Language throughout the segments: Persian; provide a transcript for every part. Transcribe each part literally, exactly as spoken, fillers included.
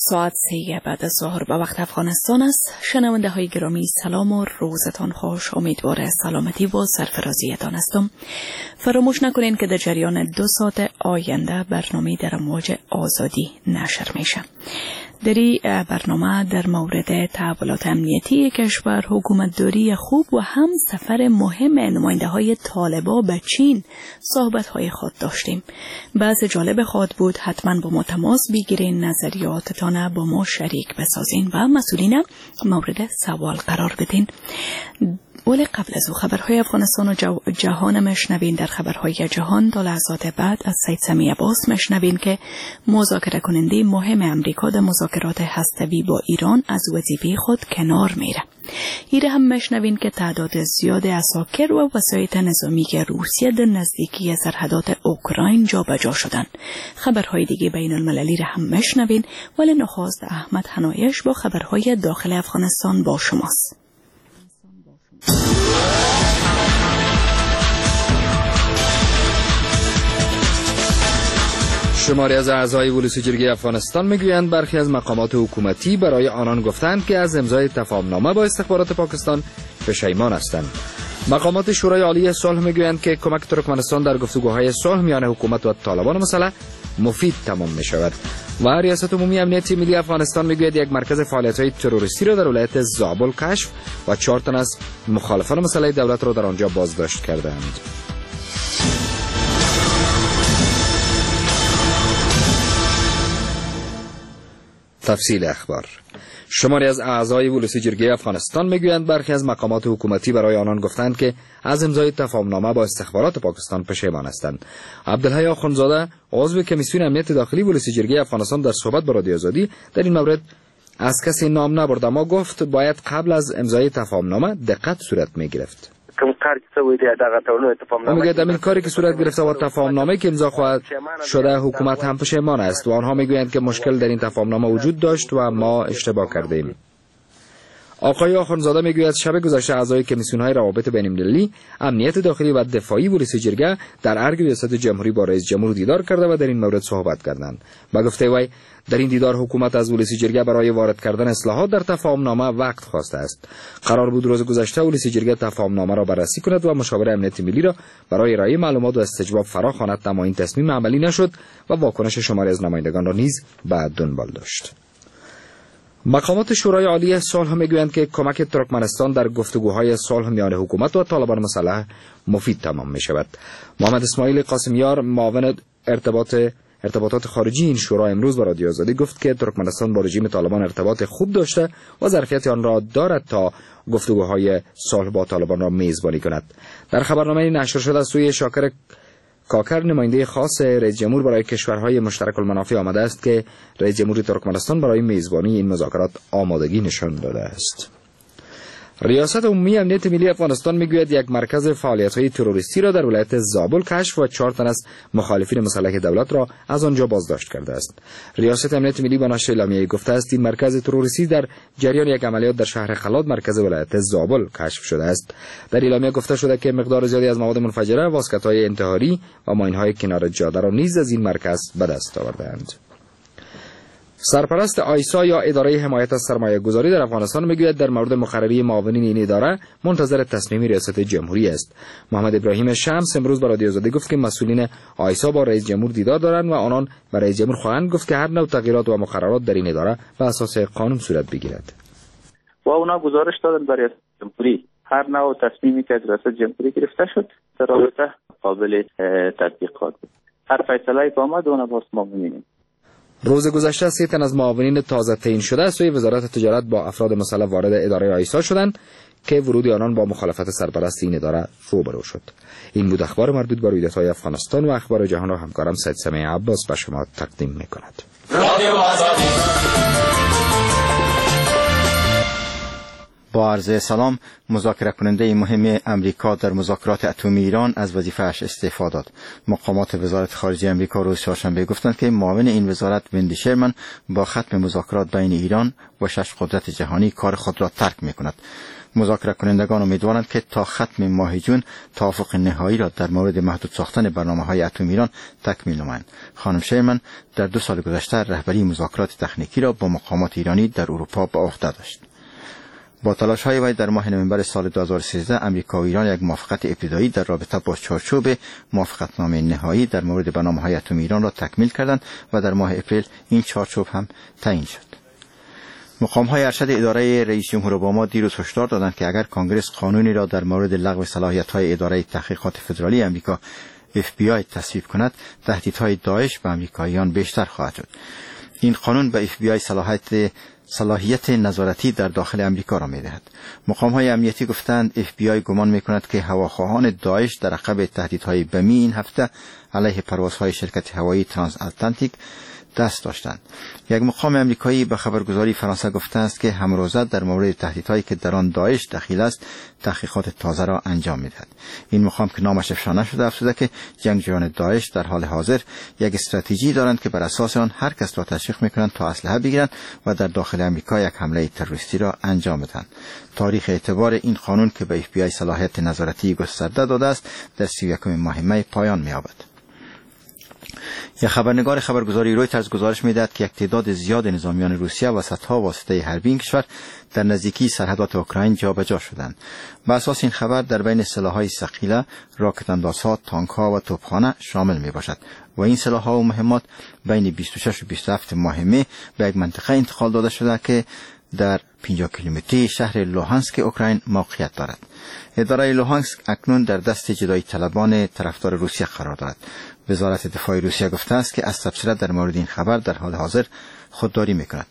ساعت سه بعد از ظهر به وقت افغانستان است. شنونده های گرامی سلام و روزتان خوش. امیدوار سلامتی و سرفرازیتان هستم. فراموش نکنین که در جریان دو ساعت آینده برنامه در امواج آزادی نشر میشه. در این برنامه در مورد تحولات امنیتی کشور، حکومتداری خوب و هم سفر مهم نماینده های طالبان به چین صحبت های خود داشتیم. بعض جالب خود بود. حتما با ما تماس بگیرین، نظریاتتان با ما شریک بسازین و مسئولین مورد سوال قرار بدین. ولی قبل از او خبرهای افغانستان و جهان مشنوین. در خبرهای جهان تا لحظات بعد از سید سمیع عباس مشنوین که مذاکره کننده مهم امریکا در مذاکرات هسته‌ای با ایران از وظیفه خود کنار میره. ایره هم مشنوین که تعداد زیاد عساکر و وسایط نظامی روسیه در نزدیکی سرحدات اوکراین جابجا شدند. خبرهای دیگه بین المللی را هم مشنوین. ولی نخست احمد حنایش با خبرهای داخل افغانستان با شماست. شماری از اعضای ولسی جرگه افغانستان میگویند برخی از مقامات حکومتی برای آنان گفتند که از امضای تفاهمنامه با استخبارات پاکستان پشیمان هستند. مقامات شورای عالی صلح میگویند که کمک ترکمنستان در گفتگوهای صلح میان حکومت و طالبان مسلح مفید تمام می شود. و ریاست عمومی امنیت ملی افغانستان میگوید یک مرکز فعالیت‌های تروریستی را در ولایت زابل کشف و چهار تن از مخالفان مسلح دولت را در آنجا بازداشت کردند. تفصیل اخبار. شماری از اعضای ولسی جرگه افغانستان میگویند برخی از مقامات حکومتی برای آنان گفتند که از امضای تفاهمنامه با استخبارات پاکستان پشیمان هستند. عبدالحی آخوندزاده عضو کمیسیون امنیت داخلی ولسی جرگه افغانستان در صحبت با رادیو آزادی در این مورد از کسی نام نبرد، اما گفت باید قبل از امضای تفاهمنامه دقت صورت میگرفت. میگه در این کاری که صورت گرفته و تفاهمنامه که امضا خواهد شده حکومت هم پشیمان است و آنها میگویند که مشکل در این تفاهمنامه وجود داشت و ما اشتباه کردیم. آقای آخوندزاده میگوید شب گذشته اعضای کمیسیون‌های روابط بین‌المللی، امنیت داخلی و دفاعی ولسی جرگه در ارگ ریاست جمهوری با رئیس جمهور دیدار کرده و در این مورد صحبت کردند. با گفته وی در این دیدار حکومت از ولسی جرگه برای وارد کردن اصلاحات در تفاهمنامه وقت خواسته است. قرار بود روز گذشته ولسی جرگه تفاهمنامه را بررسی کند و مشاور امنیت ملی را برای ارائه معلومات و استجواب فراخواند، اما این تصمیم عملی نشد و واکنش شماری از نمایندگان را نیز به دنبال داشت. مقامات شورای عالی صلح میگویند که کمک ترکمنستان در گفتگوهای صلح میان حکومت و طالبان مسلح مفید تمام می شود. محمد اسماعیل قاسمیار معاون ارتباط ارتباطات خارجی این شورا امروز با رادیو آزادی گفت که ترکمنستان با رژیم طالبان ارتباط خوب داشته و ظرفیت آن را دارد تا گفتگوهای صلح با طالبان را میزبانی کند. در خبرنامه نشر شده از سوی شاکر کاکر نماینده خاص رئیس جمهور برای کشورهای مشترک المنافع آمده است که رئیس جمهور ترکمنستان برای میزبانی این مذاکرات آمادگی نشان داده است. ریاست عمومی امنیت ملی افغانستان میگوید یک مرکز فعالیت‌های تروریستی را در ولایت زابل کشف و چهار تن از مخالفین مسلح دولت را از آنجا بازداشت کرده است. ریاست امنیت ملی با نشر اعلامیه‌ای گفته است این مرکز تروریستی در جریان یک عملیات در شهر خلاد مرکز ولایت زابل کشف شده است. در اعلامیه گفته شده که مقدار زیادی از مواد منفجره، واسکت‌های انتحاری و ماین‌های کنار جاده را نیز از این مرکز به دست آورده‌اند. سرپرست آیسا یا اداره حمایت از سرمایه گذاری در افغانستان میگوید در مورد مقرری معاونین این اداره منتظر تصمیم ریاست جمهوری است. محمد ابراهیم شمس امروز با رادیو آزادی گفت که مسئولین آیسا با رئیس جمهور دیدار دارند و آنان به رئیس جمهور خواهند گفت که هر نوع تغییرات و مقررات در این اداره به اساس قانون صورت بگیرد. و اونا گزارش دادن برای ریاست جمهوری هر نوع تصمیمی که از ریاست جمهوری گرفته شد در رابطه قابل تطبیقات بود. هر فیصله که آمد اون باز ما می‌بینیم. روز گذشته سه تن از معاونین تازه تعیین شده از سوی وزارت تجارت با افراد مسلح وارد اداره آیسا شدند که ورود آنان با مخالفت سرپرست این اداره روبرو شد. این بود اخبار مربوط به رویدادهای افغانستان و اخبار جهان را همکارم سید سمیع عباس به شما تقدیم می‌کند. با عرض سلام، مذاکره کننده مهم امریکا در مذاکرات اتمی ایران از وظیفه‌اش استعفا داد. مقامات وزارت خارجه امریکا روز چهارشنبه گفتند که معاون این وزارت وندی شرمن با ختم مذاکرات بین ایران و شش قدرت جهانی کار خود را ترک می‌کند. مذاکره کنندگان امیدوارند که تا ختم ماه جون توافق نهایی را در مورد محدود ساختن برنامه‌های اتمی ایران تکمیل نمایند. خانم شرمن در دو سال گذشته رهبری مذاکرات تکنیکی را با مقامات ایرانی در اروپا به عهده داشت. با تلاش‌های وی در ماه نوامبر سال دو هزار و سیزده امریکا و ایران یک موافقت ابتدایی در رابطه با چارچوب موافقتنامه نهایی در مورد برنامه‌های اتمی ایران را تکمیل کردند و در ماه اپریل این چارچوب هم تعیین شد. مقام‌های ارشد اداره رئیس جمهور اوباما دیروز هشدار دادند که اگر کانگرس قانونی را در مورد لغو صلاحیت‌های اداره تحقیقات فدرالی امریکا اف بی آی تصویب کند، تهدیدهای داعش به امریکاییان بیشتر خواهد شد. این قانون به اف بی آی صلاحیت صلاحیت نظارتی در داخل امریکا را می‌دهد. مقام‌های امنیتی گفتند اف بی آی گمان می‌کند که هواخواهان داعش در عقب تهدیدهای بمی این هفته علیه پروازهای شرکت هوایی ترانس اتلانتیک دست داشتند. یک مقام امریکایی به خبرگزاری فرانسه گفته است که همروزه در مورد تهدیدهایی که در آن داعش دخیل است تحقیقات تازه را انجام می‌دهد. این مقام که نامش افشا نشده افزوده که جنگجویان داعش در حال حاضر یک استراتژی دارند که بر اساس آن هر کس را تشویق می‌کنند تا اسلحه بگیرند و در داخل امریکا یک حمله تروریستی را انجام بدهند. تاریخ اعتبار این قانون که به اف بی آی صلاحیت نظارتی گسترده داده است در سی و یکم ماه می پایان می‌یابد. یک خبرنگار خبرگزاری رویترز گزارش می‌دهد که یک تعداد زیاد نظامیان روسیه و صدها واسطه حربی این کشور در نزدیکی سرحدات اوکراین جابجا شدند. بر اساس این خبر در بین سلاح‌های ثقیله، راکت اندازها، تانک‌ها و توپخانه شامل می‌باشد و این سلاح‌ها و مهمات بین بیست و شش و بیست و هفت ماه می به یک منطقه انتقال داده شده که در پنجاه کیلومتری شهر لوهانسک اوکراین موقعیت دارد. اداره لوهانسک اکنون در دست جدایی طلبان طرفدار روسیه قرار دارد. وزارت دفاع روسیه گفته است که از تبصره در مورد این خبر در حال حاضر خودداری می‌کند.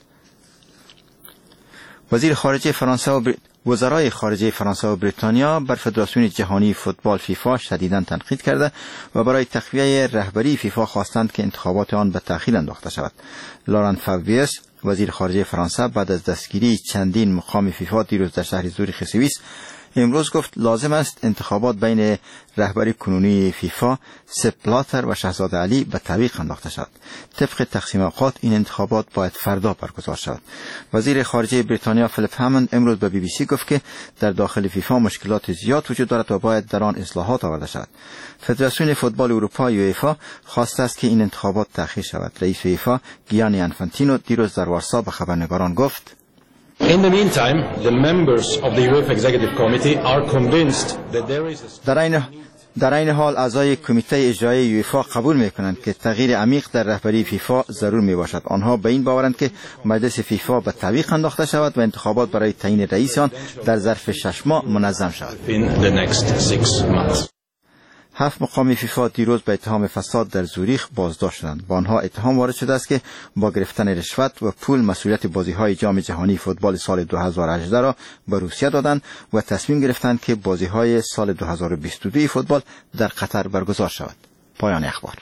وزیر خارجه فرانسه و بر... وزرای خارجه فرانسه و بریتانیا بر فدراسیون جهانی فوتبال فیفا شدیداً تنقید کرده و برای تقویه رهبری فیفا خواستند که انتخابات آن به تأخیر انداخته شود. لوران فابیوس وزیر خارجه فرانسه بعد از دستگیری چندین مقام فیفا دیروز در شهر زوریخ سوئیس امروز گفت لازم است انتخابات بین رهبری کنونی فیفا سپ بلاتر و شاهزاده علی به تعویق انداخته شود. طبق تقسیم اوقات این انتخابات باید فردا برگزار شود. وزیر خارجه بریتانیا فیلیپ همند امروز به بی بی سی گفت که در داخل فیفا مشکلات زیاد وجود دارد و باید در آن اصلاحات آورده شود. فدراسیون فوتبال اروپا یوئفا خواسته است که این انتخابات تأخیر شود. رئیس یوئفا گیانی انفانتینو دیروز در وارسا به خبرنگاران گفت In the meantime, the members of the UEFA Executive Committee are convinced that there is a... در این در این حال اعضای کمیته اجرایی یوئفا قبول می‌کنند که تغییر عمیق در رهبری فیفا ضرور میباشد. آنها به این باورند که مجلس فیفا به تعویق انداخته شود و انتخابات برای تعیین رئیس آن در ظرف شش ماه منظم شود. in the next six months. هفت مقام فیفا دیروز به اتهام فساد در زوریخ بازداشت شدند. با آنها اتهام وارد شده است که با گرفتن رشوت و پول مسئولیت بازی‌های جام جهانی فوتبال سال دو هزار و هجده را به روسیه دادند و تصمیم گرفتند که بازی‌های سال دو هزار و بیست و دو فوتبال در قطر برگزار شود. پایان اخبار.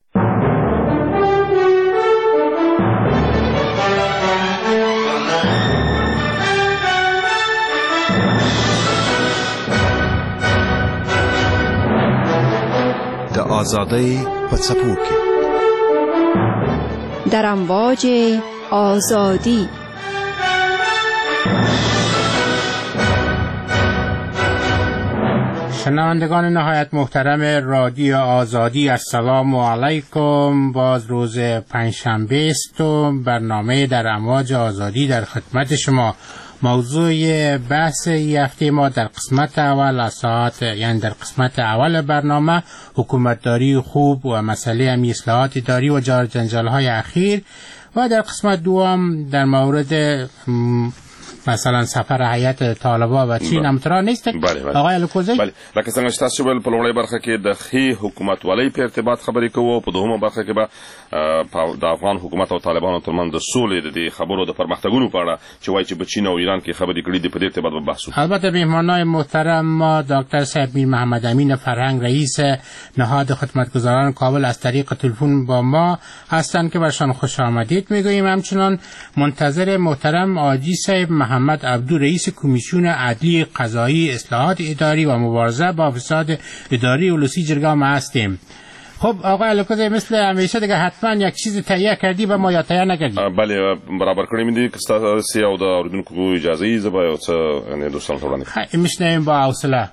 آزادی په څپو کې در امواج آزادی. شنوندگان نهایت محترم رادیو آزادی، السلام علیکم. باز روز پنجشنبه است و برنامه در امواج آزادی در خدمت شما. موضوع بحث هفته ما در قسمت اول از ساعت یعنی در قسمت اول برنامه حکومتداری خوب و مسئله امی اصلاحات اداری و جار جنجال های اخیر و در قسمت دوم در مورد مثلا سفر هیئت طالبان و چین همترا نیست. آقای الکوزی، بله، لکه څنګه چې تاسو ول په لومړی برخه کې د ښې حکومتولۍ په ارتباط خبرې کوو، په دوهمه برخه کې به د افغان حکومت او طالبانو ترمنځ د سولې د خبرو د پرمختګونو په اړه چې وایي چې په چین او ایران کې خبرې کړي دي په دې ارتباط به بحث وکړو. البته مهمانای محترم ما دکتر صاحب میر محمد امین فرهنگ رئیس نهاد خدمتگزاران کابل از طریق تلفن با ما هستند که برشان خوش آمدید میگوییم. همچنان منتظر محترم آجی صاحب محمد عبدو رئیس کمیسیون عدلی قضایی اصلاحات اداری و مبارزه با فساد اداری ولسی جرگه ما هستیم. خب آقای الکوزی، مثل همیشه دیگه حتما یک چیز تهیه کردی و ما یا تهیه نکردی؟ بله برابر کړی مې دي که ستاسو او د اوریدونکو اجازه یې زه به یو څه یعنې دوستانو ته وړاندې کړم. میشنویم با حوصله.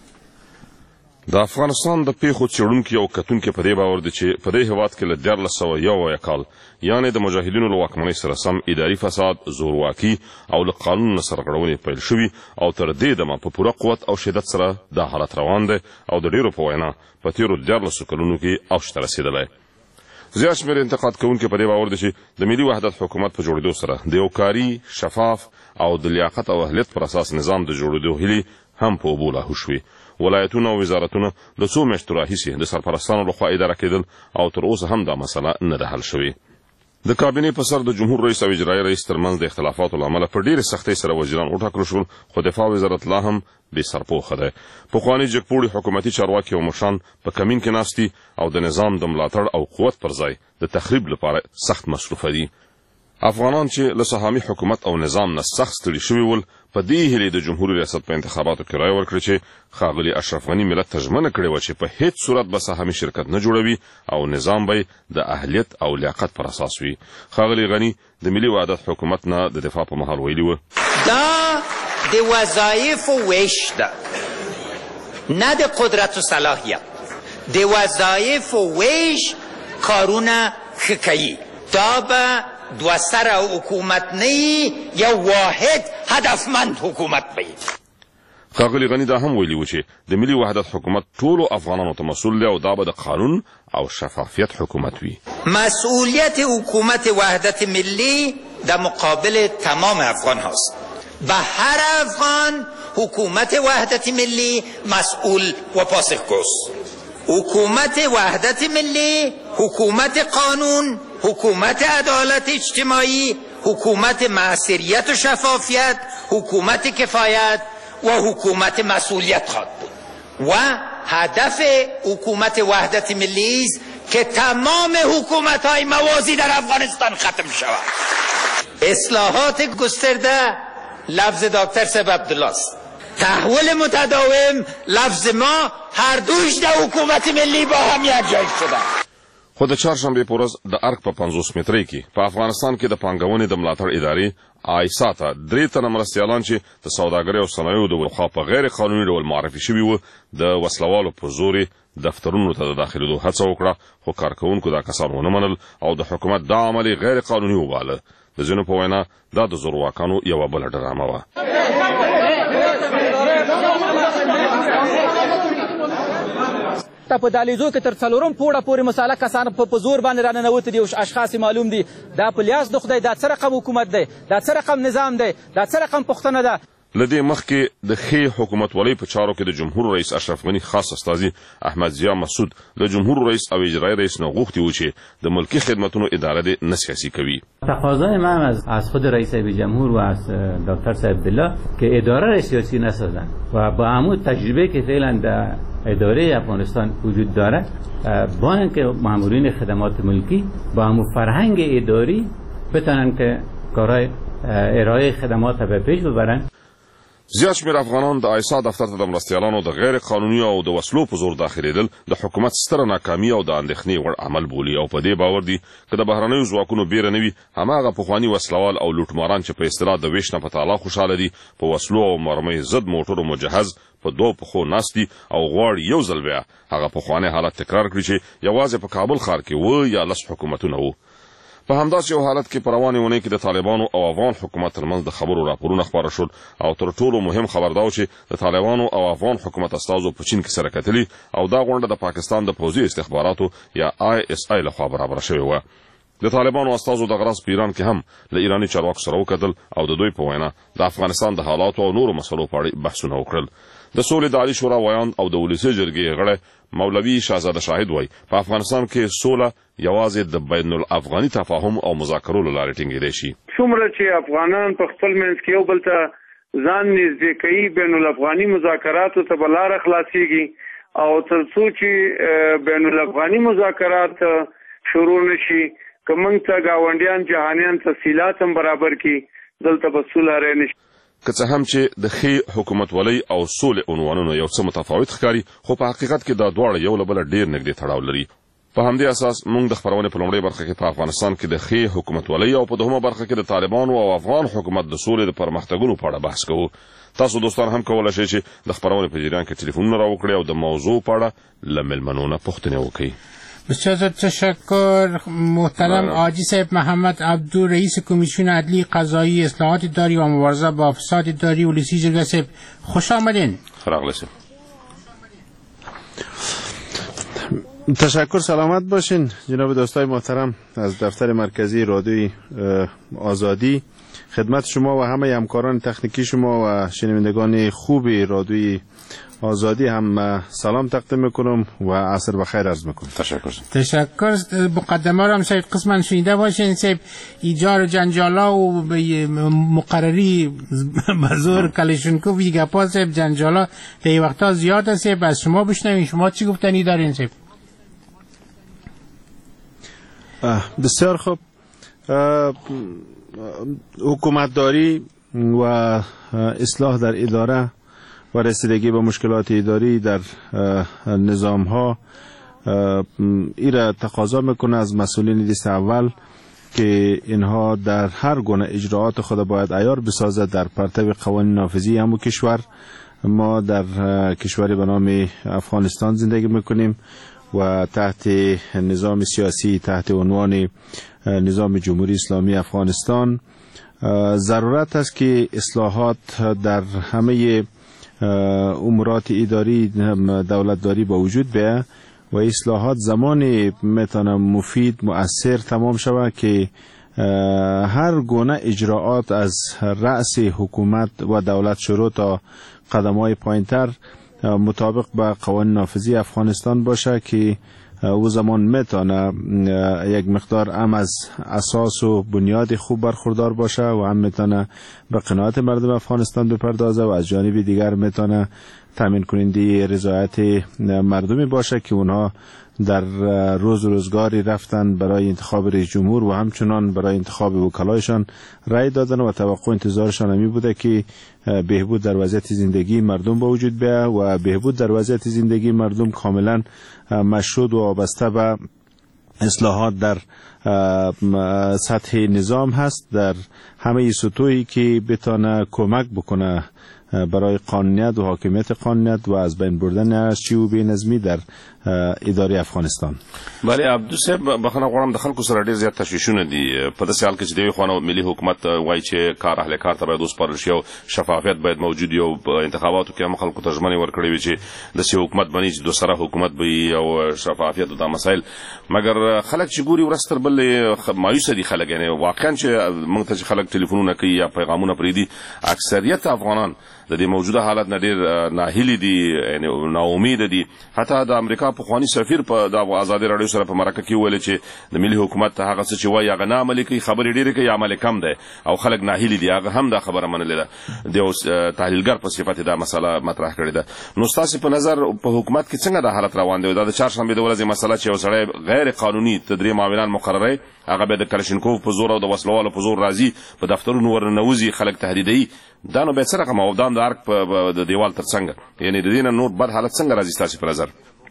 د افغانستان د پیښو څېړونکي او کتونکي په دې باور دي چې په دې هېواد کې له دیارلس سوه یو اویا کال یعنې د مجاهدینو له واکمنۍ سره سم اداري فساد، زورواکي او له قانون نه سرغړونې پیل شوي او تر دې دمه په پوره قوت او شدت سره دا حالت روان دی او د ډېرو په وینا په تېرو دیارلسو کلونو کې اوج ته رسېدلی. زیات شمېر انتقاد کوونکي په دې باور دي چې د ملي وحدت حکومت په جوړېدو سره د یو کاري، شفاف او د لیاقت او اهلیت پر اساس نظام د جوړېدو هیلې هم په اوبو لاهو شوي. ولایتونه او وزارتونه د څو میاشتو راهیسې د سرپرستانو لخوا اداره کېدل او تر اوسه هم دا مسله نه ده حل شوې. د کابینې په سر د جمهور رئیس او اجرایي رئیس ترمنځ د اختلافاتو له امله په ډېرې سختۍ سره وزیران وټاکل شول، خو دفاع وزارت لا هم بې سرپوښه دی. پخواني جګپوړي حکومتي چارواکي او مشران په کمین کې ناست دي او د نظام د ملاتړ او قوت پر ځای د تخریب لپاره سخت مصروفه دي. افغانان چې له سهامي حکومت او نظام نه سخت ستړي شوي ول، په دې هیلې د جمهوري ریاست په انتخاباتو کې رایه ورکړه چې ښاغلي اشرف غني ملت ته ژمنه کړې وه چې په هیڅ صورت به سهامي شرکت نه جوړوي او نظام به د اهلیت او لیاقت پر اساس وي. ښاغلي غني د ملي وحدت حکومت نه د دفاع په مهال ویلي وه دا د وظایفو ویش ده، نه د قدرت و صلاحیت. د وظایفو ویش کارونه ښه کوي. دا به دو سره حکومت نه یو واحد هدفمند حکومت وي. ښاغلي غني دا هم ویلي و چې د ملي وحدت حکومت ټولو افغانانو ته مسؤل دی او دا به د قانون او شفافیت حکومت وي. مسئولیت حکومت وحدت ملی در مقابل تمام افغان هاست. به هر افغان حکومت وحدت ملی مسئول و پاسخگوست. حکومت وحدت ملی، حکومت قانون، حکومت عدالت اجتماعی، حکومت معصریت و شفافیت، حکومت کفایت و حکومت مسئولیت خواهد بود و هدف حکومت وحدت ملی است که تمام حکومت های موازی در افغانستان ختم شود. اصلاحات گسترده لفظ دکتر صاحب عبدالله است. تحول متداوم لفظ ما، هر دوش در حکومت ملی با هم یکجای شدن. خو د چهارشنبې په ورځ د ارګ په پنځوس مترۍ کې په افغانستان کې د پانګونې د ملاتړ ادارې آیسا ته درې تنه مرستیالان چې د سوداګرۍ او صنایعو د خوا په غیر قانوني ډول معرفي شوي وو د وسلوالو په زور دفترونو ته د داخلېدو هڅه وکړه، خو کارکوونکو دا کسان ونه منل او د حکومت دا عمل غیر قانوني وباله. د ځینو په وینا دا د زورواکانو یوه بله ډرامه وه. ته په دهلیزو کې تر څلورم پوړه پورې مساله کسان په زور باندې راننوتي دي او اشخاص معلوم دي. دا په لیاس د خدای دا څه رقم حکومت دی، دا څه رقم نظام دی، دا څه رقم پوښتنه ده. له دې مخکې د ښې حکومتولۍ په چارو کې د جمهور رئیس اشرف غني خاص استازي احمد ضیا مسعود له جمهور رئیس او اجرایي رئیس نه غوښتي وو چې د ملکي خدمتونو اداره دې نه سیاسي کوي. تقاضای من از از خود رئیس جمهور و از دکتر صاحب عبدالله که اداره را سیاسی نسازن و با عمود تجربه که فعلا در اداره افغانستان وجود داره، با اینکه مامورین خدمات ملکی با همون فرهنگ اداری بتونن که کارهای ارائه خدمات به پیش ببرن. زیات شمېر افغانان د آیسا دفتر ته د مرستیالانو د غیر قانوني او د وسلو په زور داخلېدل د حکومت ستره ناکامي او د اندېښنې وړ عمل بولي او په دې باور دي که د بهرنیو ځواکونو بیره نه وي، هماغه پخواني وسلوال او لوټماران چې په اصطلاح د ویش نه په تعالی خوشحاله دي، په وسلو او مرمۍ ضد موټرو مجهز په دوو پښو ناست دي او غواړي یو ځل بیا هغه پخوانی حالت تکرار کړي چې یوازې په کابل ښار کې و یا لس حکومتونه وو. په همداسې یو حالت کې په روانې اونۍ کې د طالبانو او افغان حکومت ترمنځ د خبرو راپورونه خپاره شول او تر ټولو مهم خبر دا و چې د طالبانو او افغان حکومت استازو په چین کې سره کتلي او دا غونډه د پاکستان د پوځي استخباراتو یا آی اس آی لخوا برابره شوې وه. د طالبانو استازو د غرض په ایران کې هم له ایراني چارواکو سره وکتل او د دوی په وینا د افغانستان د حالاتو او نورو مسلو په اړه بحثونه وکړل. د سولې د عالي شورا ویاند او د ولسي جرګې غړی مولوي شهزاده شاهد وایي په افغانستان کې سوله یوازې د بین الافغاني تفاهم او مذاکرو له لارې ټینګېدی شي. څومره چې افغانان په خپل منځ کې یو بل ته ځان نږدې کوي، بین الافغاني مذاکراتو ته به لاره خلاصېږي او تر څو چې بین الافغاني مذاکرات شروع نشي، که موږ ته ګاونډیان جهانیان تفصیلات هم برابر کړي دلته به صلح رانشي. که څه هم چې د ښې حکومتولۍ او سولې عنوانونه یو څه متفاوت ښکاري، خو په حقیقت کې دا دواړه یو له بله ډېر نږدې تړاو لري. په همدې اساس موږ د خپرونې په لومړۍ برخه کې په افغانستان کې د ښې حکومتولۍ او په دوهمه برخه کې د طالبانو او افغان حکومت د سولې د پرمختګونو په اړه بحث کوو. تاسو دوستان هم کولی شئ چې د خپرونې په جریان کې تلیفونونه راوکړئ او د موضوع په اړه له مېلمنو نه پوښتنې وکړئ. بسیار زیاد تشکر محترم حاجی صاحب محمد عبدو، رئیس کمیسیون عدلی قضایی اصلاحات اداری و مبارزه با فساد اداری ولسی جرگه صاحب، خوش آمدین. راغلی صاحب. تشکر، سلامت باشین جناب دوستای محترم از دفتر مرکزی رادیوی آزادی. خدمت شما و همه همکاران تکنیکی شما و شنوندگان خوب رادیوی آزادی هم سلام تقدیم میکنم و عصر بخیر عرض میکنم. تشکر. تشکر. مقدمه را هم شاید قسما شنیده باشین صاحب، ایجار جنجالا و مقرری بزرگ کلشنکوف و گپا صاحب، جنجالا در این وقتا زیاد است. از شما بشنویم، شما چی گفتنی دارین صاحب؟ بسیار خوب. حکومتداری و اصلاح در اداره و رسیدگی به مشکلات اداری در نظام ها ای را تقاضا میکنه از مسئولین دست اول که اینها در هر گونه اجراعات خود باید عیار بسازد در پرتو قوانین نافذی همو کشور. ما در کشوری به نام افغانستان زندگی میکنیم و تحت نظام سیاسی تحت عنوان نظام جمهوری اسلامی افغانستان ضرورت است که اصلاحات در همه امورات اداری دولتداری با وجود بیاید و اصلاحات زمانی میتونه مفید مؤثر تمام شود که هر گونه اجراعات از رأس حکومت و دولت شروع تا قدم‌های پایین‌تر مطابق با قوانین نافذی افغانستان باشه که او زمان میتونه یک مقدار هم از اساس و بنیاد خوب برخوردار باشه و هم میتونه به قناعت مردم افغانستان بپردازه و از جانب دیگر میتونه تامین کننده رضایت مردمی باشه که اونها در روز روزگاری رفتن برای انتخاب رئیس جمهور و همچنان برای انتخاب وکلایشان رای دادن و توقع انتظارشان همی بوده که بهبود در وضعیت زندگی مردم با وجود بیاید و بهبود در وضعیت زندگی مردم کاملا مشروط و وابسته به اصلاحات در سطح نظام هست، در همه سطوحی که بتانه کمک بکنه برای قانونیت و حاکمیت قانونیت و از بین بردن ارچی و بینظمی در اداره افغانستان. بله عبدو صاحب، بخښنه غواړم د خلکو سره ډېر زیات تشویشونه دي په داسې حال کې چې د یوې خوا نه ملي حکومت وایي چې کار اهل کار ته باید وسپارل شي او شفافیت باید موجود وي او په انتخاباتو کې هم خلکو ته ژمنې ورکړې وي چې داسې حکومت بني چې دوسره حکومت به وي او شفافیت او دا مسایل. مګر خلک چې ګوري ورځ تر بلې مایوسه دي خلک، یعنې واقعا چې موږ ته چې خلک ټلیفونونه کوي یا پیغامونه پرېږدي، اکثریت افغانان د دې موجوده حالت نه ډېر ناهیلي دي، یعنې ناامیده دي. حتی د امریکا پخواني سفیر په د ازادي راډیو سره په مرکه کې ویل چې د ملي حکومت هغه څه چې وایي هغه نه عملي کوي، خبرې ډېرې کوي، عمل کم دی او خلک ناهیلي دي. هغه هم دا خبره منلې ده، د یو تحلیلګر په صفت دا مسله مطرح کړې ده. نو ستاسې په نظر په حکومت کې څنګه دا حالت روان دی؟ دا د چهارشنبې د ورځې مسله چې یو سړی غیر قانوني تدري معاونان مقرروي، هغه به د کلشنکوف په زور او د وسلوالو په زور راځي، په دفترونو ورننوځي، خلک تهدیدوي. دا نو به څه رقم او دا د ارګ په د دیوال تر څنګه، یعنې د دې نه نور بد حالت څنګه راځي ستاسې په نظر؟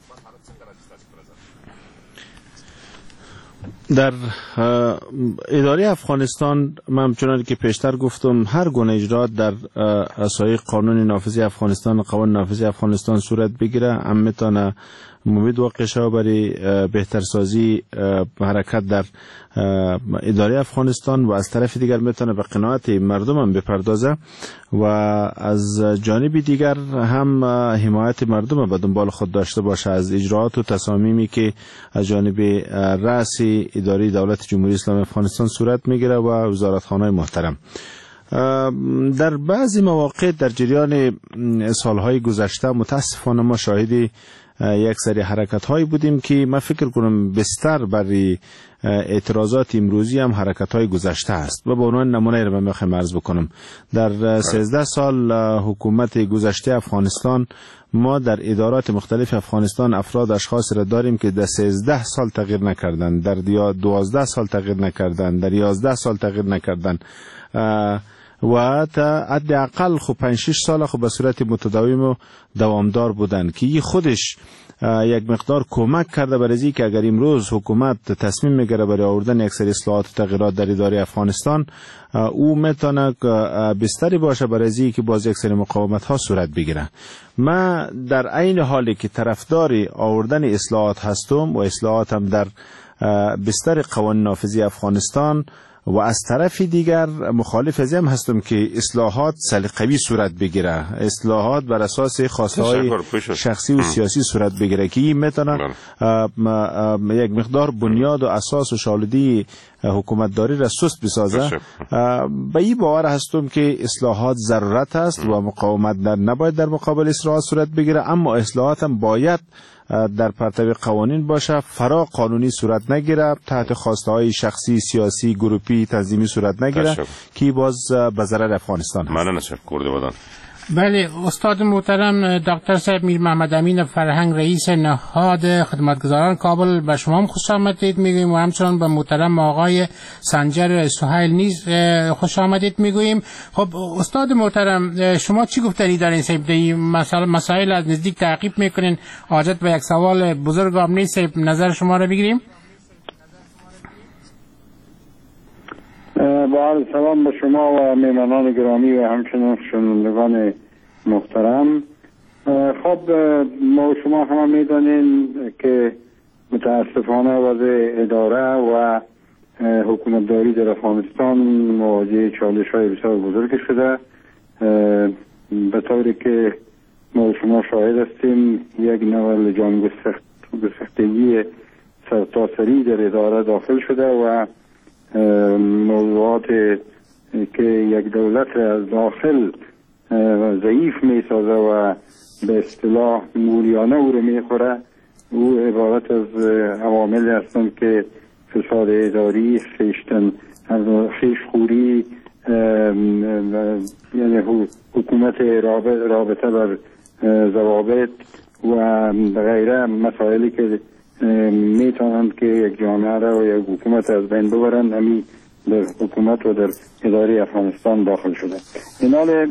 در اداره افغانستان من چنانکه که پیشتر گفتم هر گونه اجراات در اساس قانون نافذی افغانستان و قوانین نافذی افغانستان صورت بگیره هم میتونه مفید واقع شود برای بهترسازی حرکت در اداره افغانستان و از طرف دیگر میتونه به قناعت مردم هم بپردازه و از جانب دیگر هم حمایت مردم به دنبال خود داشته باشه از اجراات و تصامیمی که از جانب رأس اداره دولت جمهوری اسلامی افغانستان صورت میگیره و وزارتخانه محترم. در بعضی مواقع در جریان سالهای گذشته متاسفانه ما شاهدی یک سری حرکت هایی بودیم که من فکر کنم بستر برای اعتراضات امروزی هم حرکت های گذشته است و به عنوان نمونه رو من میخوام عرض بکنم. در سیزده سال حکومت گذشته افغانستان ما در ادارات مختلف افغانستان افراد اشخاص را داریم که در سیزده سال تغییر نکردن، در دوازده سال تغییر نکردن، در یازده سال تغییر نکردن. و تا حداقل خب پنج شش سال خب به صورت متداوم و دوامدار بودن که این خودش یک مقدار کمک کرده برای اینکه اگر امروز حکومت تصمیم میگیره برای آوردن یک سری اصلاحات و تغییرات در اداره افغانستان، او میتونه بستری باشه برای اینکه باز یک سری مقاومت ها صورت بگیره. من در عین حالی که طرفدار آوردن اصلاحات هستم و اصلاحات هم در بستر قوانین نافذی افغانستان، و از طرف دیگر مخالف از هم هستم که اصلاحات سلیقه‌ای صورت بگیره، اصلاحات بر اساس خواسته‌های شخصی و سیاسی صورت بگیره که این میتونه یک مقدار بنیاد و اساس و شالودی حکومتداری را سست بسازه. به این باور هستم که اصلاحات ضرورت است و مقاومت در نباید در مقابل اصلاحات صورت بگیره، اما اصلاحات هم باید در پرتو قوانین باشه، فرا قانونی صورت نگیره، تحت خواسته های شخصی، سیاسی، گروپی، تنظیمی صورت نگیره که باز به ضرر افغانستان است. ممنون شب کرده بودن. بله استاد محترم دکتر صاحب میر محمد امین فرهنگ رئیس نهاد خدمتگزاران کابل به شما خوش آمدید میگوییم و همچنان به محترم آقای سنجر سهیل نیز خوش آمدید میگوییم. خب استاد محترم شما چی گفتنی دارین صاحب؟ مسائل مسائل از نزدیک تعقیب میکنین، حاجت به یک سوال بزرگ هم نیست صاحب، نظر شما رو بگیریم. با سلام به شما و میمانان گرامی و همچنین شنوندگان محترم. خب ما شما همه میدانین که متاسفانه وضع اداره و حکومتداری در افغانستان مواجه چالش های بسیار بزرگ شده، به طوری که ما شما شاهد هستیم یک نوع لجام گسختگی سرتاسری در اداره داخل شده و موضوعات که یک دولت از داخل ضعیف می سازه و به اصطلاح موریانه او رو می خوره، او عبارت از عوامل هستند که فساد اداری، خیشتن خیشخوری، یعنی حکومت رابطه بر ضوابط و غیره مسائلی که میتونند که یک جامعه را و یک حکومت از بین ببرند، همین در حکومت و در اداره افغانستان داخل شده. این حال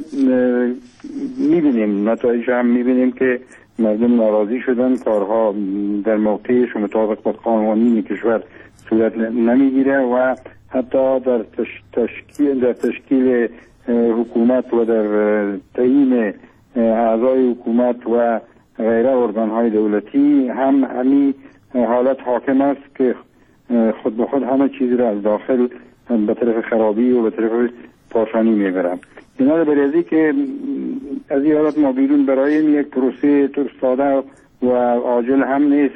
میبینیم، نتایج هم میبینیم که مردم ناراضی شدن، کارها در موقعش و مطابق با قوانین کشور صورت نمیگیره و حتی در تشکیل در تشکیل حکومت و در تعیین اعضای حکومت و غیره ارگانهای دولتی هم همین حالت حاکم است که خود به خود همه چیزی را از داخل به طرف خرابی و به طرف پاشانی میبرم. اینا برای ازی که از این حالت ما بیرون برای یک پروسه ساده و عاجل هم نیست.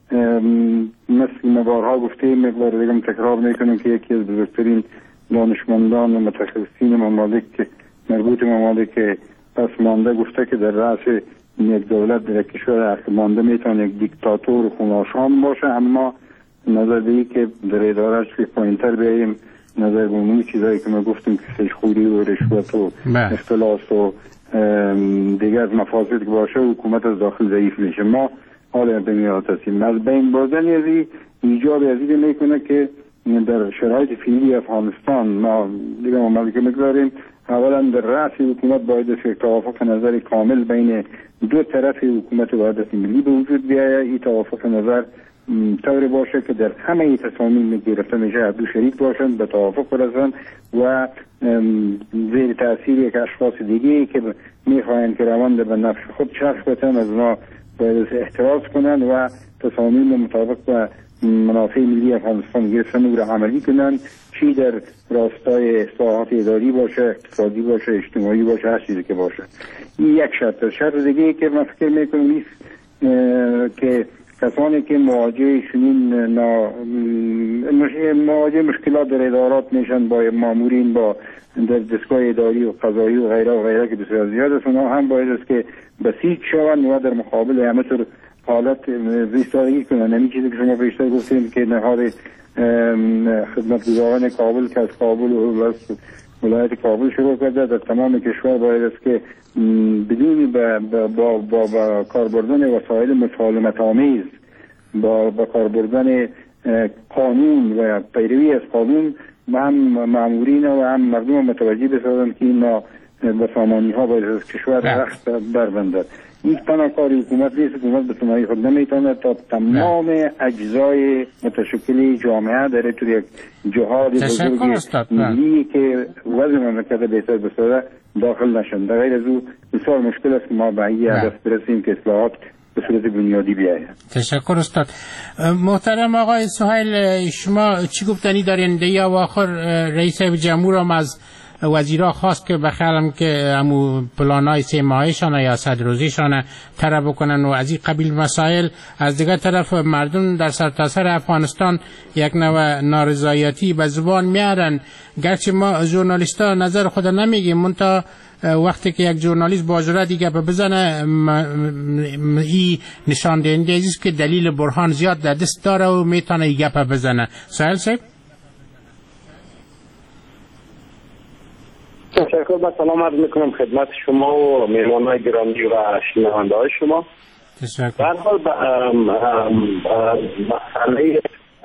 مثل مبارها گفته مقدار دیگم تکرار میکنم که یکی از بزرگترین دانشمندان و متخصصین ممالک مربوط ممالک پس مانده گفته که در رأس یک دولت در کشور مانده میتونه یک دیکتاتور خوناشام باشه، اما نظر به این که در ادارهش که پایینتر بیاییم، نظر به اونی چیزایی که ما گفتیم که خیشخوری و رشوت و اختلاس و دیگر از مفاسد که باشه، حکومت از داخل ضعیف میشه. ما حالا به میاد هستیم از بین بردن ازی ایجاب ازی میکنه که در شرایط فعلی افغانستان ما دیگه عملی که میگذاریم، اولا در رأس حکومت باید یک توافق نظر کامل بین دو طرف حکومت وحدت ملی به وجود بیاید. این توافق نظر طوری باشه که در همه تصامیم گرفته میشه دو شریک باشند، به توافق برسند و زیر تاثیر یک اشخاص دیگه که میخواهند که روند به نفع خود چرخ بتن از اونا باید احتراز کنند و تصامیم مطابق با منافع ملی افغانستان گرفتن او را عملی کنند، چی در راستای اصلاحات اداری باشه، اقتصادی باشه، اجتماعی باشه، هر چیزی که باشه. این یک شرط. شرط دیگه که من فکر میکنم نیست که کسانی که مواجه شنین نا... مواجه مشکلات در ادارات میشن با مامورین با در دستگاه اداری و قضایی و غیره و غیره که بسیار زیاد است، اونا هم باید است که بسیج شوند و در مقابل همه طور حالت ایستادگی کنند. همین چیزی که شما پیشتر گفتیم که نهاد خدمتگزاران کابل که از کابل و ولایت کابل شروع کرده در تمام کشور باید است که بدون با, با, با, با, با کاربردن وسایل مسالمت آمیز با, با کاربردن قانون و پیروی از قانون هم مامورین و هم مردم متوجه بسازند که این به سامانی ها باید از کشور رخت بربندد. این تنها کار حکومت نیست. حکومت به تنهایی خود نمیتواند تا تمام اجزای متشکل جامعه در طور یک جهاد بزرگ ملی که وضع مملکت بهتر بسازه داخل نشند. در غیر از او بسیار مشکل است که ما به این هدف برسیم که اصلاحات به صورت بنیادی بیاید. تشکر استاد. محترم آقای سهیل، شما چی گفتنی دارین؟ در اواخر رئیس جمهور هم از وزیرا خواست که بخیالم که همو پلانای سه ماهشان یا صد روزیشان طرح بکنن و از این قبیل مسائل. از دیگر طرف مردم در سرتاسر افغانستان یک نوع نارضایتی به زبان میارن. گرچه ما ژورنالیستا نظر خود نمیگیم، منتها وقتی که یک ژورنالیست با جرأت دیگه بزنه این نشان دهنده است که دلیل برهان زیاد در دست داره و میتونه این گپ بزنه. سهیل صاحب. تشکر. با سلام عرض میکنم خدمت شما و مهمانان گرامی و شنونده های شما. تشکر. در حال مسئله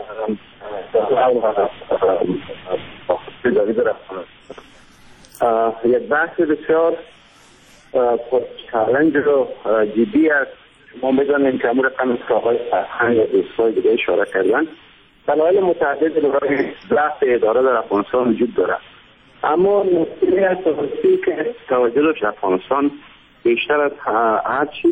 یک بحث بسیار چالنج و جدی است. ما میدانیم که امور رقم آقای فرهنگ و دوستای دیگه اشاره کردن. دلایل متعدد برای ضعف اداره در افغانستان وجود دارد، اما نکته اساسی که توجه داشت افغانستان بیشتر از هر چیز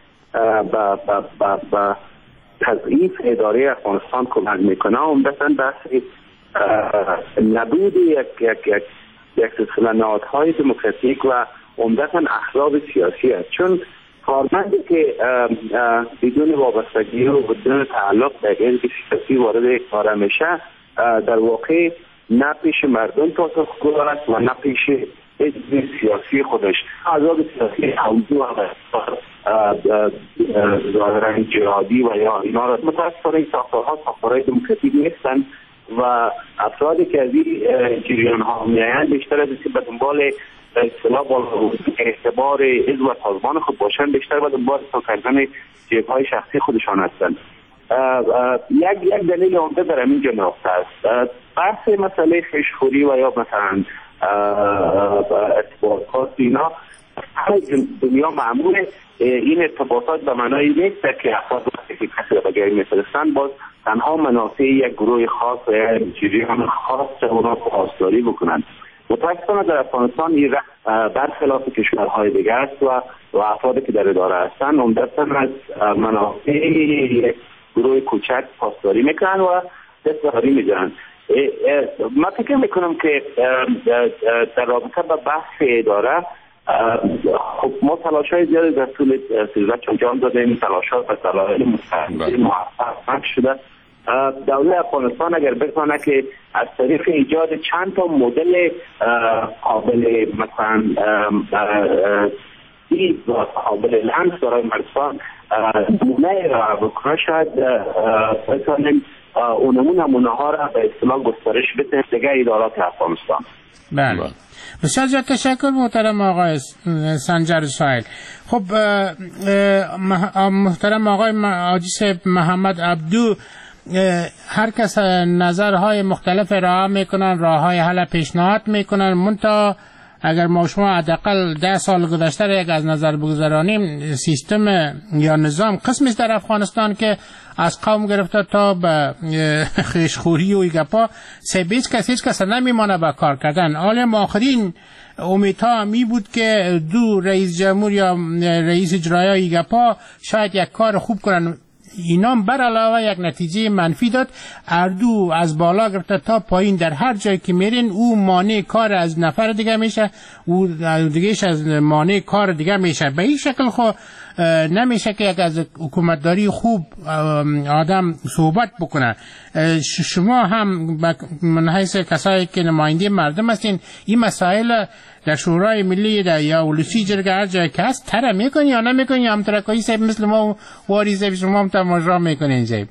به تضعیف اداره افغانستان کمک میکنه عمدتاً بحث نبود یک یک یک یک سلسله نهادهای دموکراتیک و عمدتاً احزاب سیاسی است. چون کارمندی که بدون وابستگی و بدون تعلق به حزب سیاسی وارد کار میشه در واقع نه پیش مردم پاسخگو است و نه پیش حزب سیاسی خودش. احزاب سیاسی حوزه و ظاهرا جهادی و یا اینا را متاسفانه این ساختارها ساختارهای دموکراتیک نیستند و افرادی که از این جریان ها میآیند بیشتر از اینکه به دنبال اصطلاح با اعتبار حزب و سازمان خود باشند، بیشتر به دنبال اصلاح کردن جیب‌های شخصی خودشان هستند. یک یک دلیل عمده در همین جا نهفته است. بحث مسئله خشخوری و یا مثلا ارتباطات اینا همه دنیا معموله. این ارتباطات به معنای نیست که افراد وقتی که کسی را به گری میفرستند باز تنها منافع یک گروه خاص و یک جریان خاص اونا پاسداری بکنند. متاسفانه در افغانستان این برخلاف کشورهای دیگه است و و افرادی که در اداره هستند عمدتاً از منافع یک گروه کوچک پاسداری میکنن و دستبرداری میدن. من فکر میکنم که در رابطه با بحث اداره خب ما تلاش های زیادی در طول سیزده انجام دادیم. تلاش ها به دلایل مختلف موفق شده. دولت افغانستان اگر بتونه که از طریق ایجاد چند تا مدل قابل مثلا دید و قابل لمس برای مردم نمونه را بکنه، شاید بتونیم اون نمونه ها را به اصطلاح گسترش بدیم دیگه ادارات افغانستان. بله. بسیار زیاد تشکر محترم آقای سنجر سهیل. خب محترم آقای عاجز محمد عبدو، هر کس نظرهای مختلف ارائه میکنن، راههای حل پیشنهاد میکنن، منتها اگر ما شما حداقل ده سال گذشته یک از نظر بگذارانیم، سیستم یا نظام قسمی در افغانستان که از قوم گرفته تا به خیشخوری و گپا سبیز کسی هیچ کس نمیمانه به کار کردن. حال ما آخرین امیدها می بود که دو رئیس جمهور یا رئیس اجرایی گپا شاید یک کار خوب کنن. اینا بر علاوه یک نتیجه منفی داد. اردو از بالا گرفته تا پایین در هر جایی که میرین او مانع کار از نفر دیگه میشه، او دیگهش از مانع کار دیگه میشه. به این شکل خو نمیشه که یک از حکومتداری خوب آدم صحبت بکنه. شما هم من حیث کسایی که نماینده مردم هستین این مسائل در شورای ملی در یا اولوسی جرگه هر جایی که هست طرح میکنی یا نمیکنی؟ هم ترکایی صاحب مثل ما واریزه شما هم تماشا میکنین صاحب؟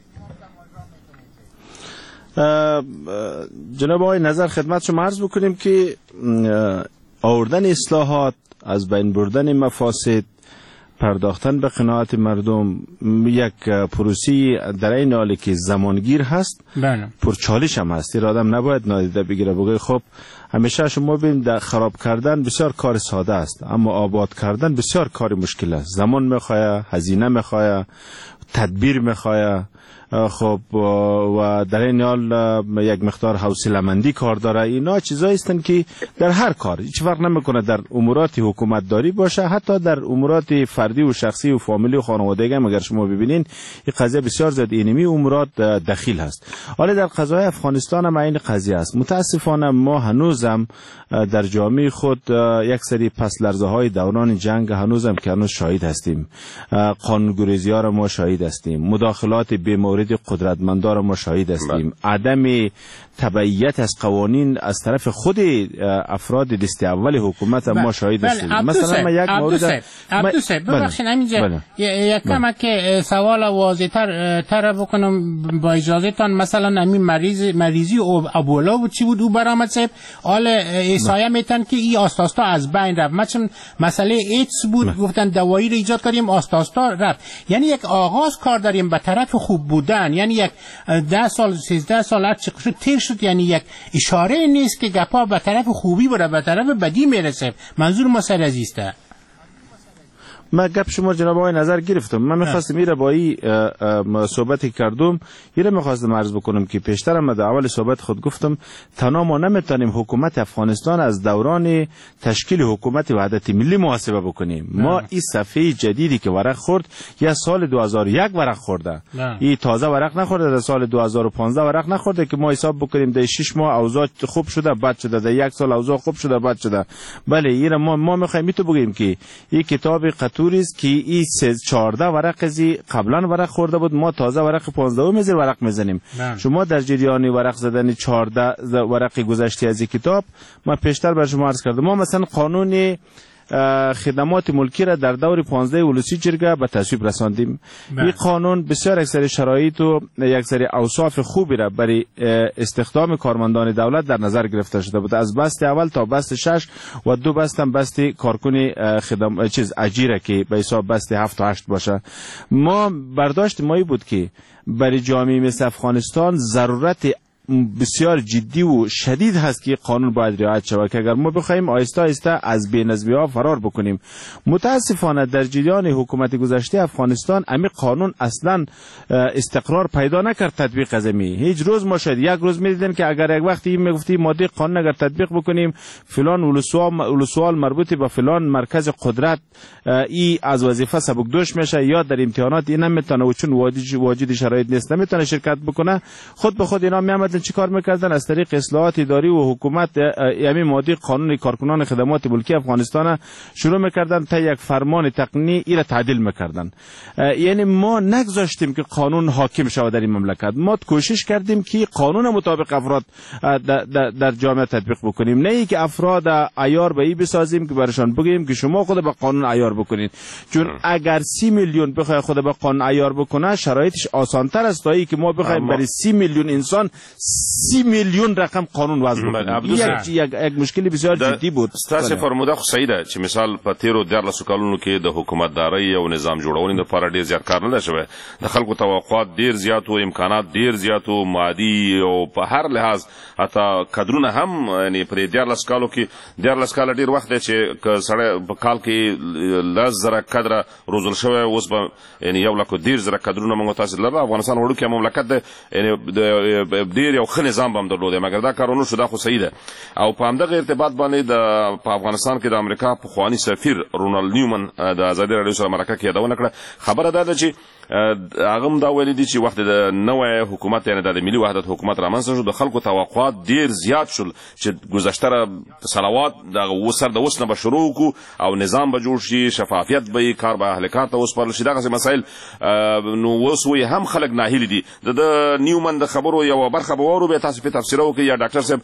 جناب آقای نظر خدمت شما عرض بکنیم که آوردن اصلاحات، از بین بردن مفاسد پرداختن به قناعت مردم یک پروسی در این حالی که زمانگیر هست، بله، پرچالش هم هست. این آدم نباید نادیده بگیره بگه خب همیشه شما ببین در خراب کردن بسیار کار ساده است، اما آباد کردن بسیار کار مشکل است. زمان میخواه، هزینه میخواه، تدبیر میخواه. خب و در این حال یک مقدار حوصله‌مندی کار داره. اینا چیزایی هستند که در هر کار هیچ فرق نمیکنه، در امورات حکومت داری باشه، حتی در امورات فردی و شخصی و فامیلی و خانوادگی هم اگر شما ببینین این قضیه بسیار زیاد اینمی امورات دخیل هست. حالا در قضای افغانستان هم این قضیه است. متاسفانه ما هنوزم در جامعه خود یک سری پس لرزه های دوران جنگ هنوزم که هنوز شاهد هستیم. قانونگریزی ها را ما شاهد هستیم، مداخلات بیمورد قدرتمندان را ما شاهد هستیم، عدم تبعیت از قوانین از طرف خود افراد دست اول حکومت ما شاهد هستیم. مثلا ما یک مورد عبدو صاحب ببخشید همینجا یک کم که سوال واضح تر تر بکنم با اجازهتان. مثلا همین مریض مریضی ابولا بود چی بود او برآمد صاحب، حال احصایه میتن که این آستاستا از بین رفت. مثلا مسئله ایدز بود، گفتن دوایی رو ایجاد کردیم آستاستا رفت. یعنی یک آغاز کار داریم به طرف خوب بودن، یعنی یک ده سال سیزده سال هر چی شد تیر شد، یعنی یک اشاره نیست که گپا به طرف خوبی بره به طرف بدی میرسه. منظور ما سر عزیزته. من گپ شما جناب آقای نظر گرفتم. من میخواستم ایره با این صحبتی کردم ایره میخواستم عرض بکنم که پیشترم در اول صحبت خود گفتم تنها ما نمیتونیم حکومت افغانستان از دوران تشکیل حکومت وحدت ملی محاسبه بکنیم. نه. ما این صفحه جدیدی که ورق خورد یا سال دو هزار و یک ورق خورده، این تازه ورق نخورده، در سال دو هزار و پانزده ورق نخورده که ما حساب بکنیم در شش ماه اوضاع خوب شده بعد شده، در یک سال اوضاع خوب شده بعد شده. بله ایره ما ما میخوایم تو بگیم که این کتاب توریست که این چهارده ورق زی قبلا ورق خورده بود، ما تازه ورق پانزده میزیر ورق میزنیم. شما در جریان ورق زدن چهارده ورق گذشته از این کتاب ما پیشتر بر شما عرض کردم. ما مثلا قانون خدمات ملکی را در دور پانزده ولسی جرگه به تصویب رساندیم. این قانون بسیار اکثر شرایط و یک سری اوصاف خوبی را برای استخدام کارمندان دولت در نظر گرفته شده بود، از بست اول تا بست شش و دو بست هم بست کارکن خدم چیز اجیره که به حساب بست هفت و هشت باشه. ما برداشت مایی بود که برای جامعه مثل افغانستان ضرورت بسیار جدی و شدید هست که قانون باید رعایت شود که اگر ما بخوایم آهسته آهسته از بی‌نظمی ها فرار بکنیم. متاسفانه در جریان حکومت گذشته افغانستان امی قانون اصلا استقرار پیدا نکرد تطبیق ازمی. هیچ روز ما شاید یک روز می‌دیدیم که اگر یک وقتی میگفتی ماده قانون اگر تطبیق بکنیم فلان ولسوال مربوط به فلان مرکز قدرت ای از وظیفه سبکدوش میشه یا در امتحانات این نمیتونه و چون واجد شرایط نیست نمیتونه شرکت بکنه، خود به خود اینا میامدن چی کار میکردن؟ از طریق اصلاحات اداری و حکومت یعنی ماده قانون کارکنان خدمات ملکی افغانستان شروع میکردن تا یک فرمان تقنینی ایره تعدیل میکردن. یعنی ما نگذاشتیم که قانون حاکم شود در این مملکت، ما کوشش کردیم که قانون مطابق افراد در جامعه تطبیق بکنیم، نه ای که افراد عیار به ای بسازیم که برشان بگیم که شما خود به قانون عیار بکنید. چون اگر سی میلیون بخواد خود به قانون عیار بکنه شرایطش آسان‌تر است تا ای که ما بخوایم برای سی میلیون انسان سی میلیون رقم قانون وضع بکنیم. یک یک یک مشکل بسیار جدی بود. ستاسو فرموده خو صحیح ده چې مثال په تیرو دیارلسو کلونو کې د حکومتدارۍ او نظام جوړونې لپاره ډېر زیات کار نه شوی. د خلکو توقعات ډېر زیات او امکانات ډېر زیات او مادي او په هر لحاظ حتی کډرونه هم یعنی پر دیارلس کالو کې دیارلس کال ډېر وخت دی چې سړی په کال کې لس زره کډره روزل شوی، اوس به یعنی یو لک ډېر زره کډرونه موږ تاسو لرو. افغانستان وړوکی مملکت دی، یعنی ډېر یو ښه نظام به هم درلودی، مګر دا کارونه شو دا خو صحیح ده. او په همدغه ارتباط باندې د په افغانستان کې د امریکا پخواني سفیر رونالد نیومن د ازادي راډیو سره مرکه کې یادونه کړه. خبره دا ده چې هغه هم دا ویلي دي چې وخت د نوی حکومت یعنی د ملي وحدت حکومت رامنځته شو د خلکو توقعات ډېر زیات شول چې ګذشته صلوات دغه وسر د اوس نه به شروع وکړو او نظام به جوړ شي، شفافیت به کار به اهلکار ته وسپارل شي. دغسې مسایل نو اوس وایي هم خلک ناهیلي دي. د نیومن د خبرو یوه برخه به واورو بیا تاسو پې تفسیره وکړئ یا ډاکټر صاحب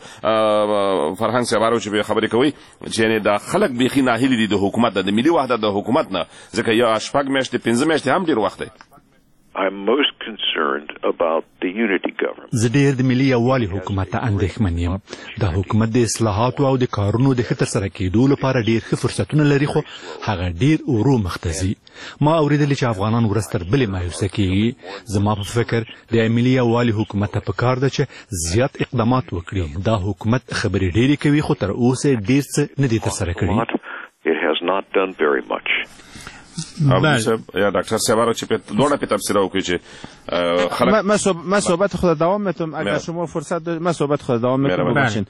فرهنګ صاحب هر چې به خبرې کوئ چې یعنې دا خلک بیخي ناهیلي دي د حکومت د ملي وحدت د حکومت نه، ځکه یا شپږ میاشتې پنځه میاشتې هم ډېر وخت دی. I'm most concerned about the unity government. زه ډېر د ملي یووالي حکومت ته اندېښمن یم. دا حکومت د اصلاحاتو او د کارونو د ښه ترسره کېدو لپاره ډېر ښه فرصتونه لري، خو هغه ډېر ورو مخته ځي. ما اورېدلي چې افغانان ورځ تر بلې مایوسه کېږي. زما په فکر د ملي یووالي حکومت ته پکار ده چې زیات اقدامات وکړي. دا حکومت خبرې ډېرې کوي خو تر اوسه ډېر څه نه دي ترسره کړي. It has not done very much. یا دکتر سیوارو چې په دوړه په تفسیر وکړي چې ما صحبت خود دوام میتونم اگر شما فرصت دارید. ما صحبت خود دوام میتونم باشین.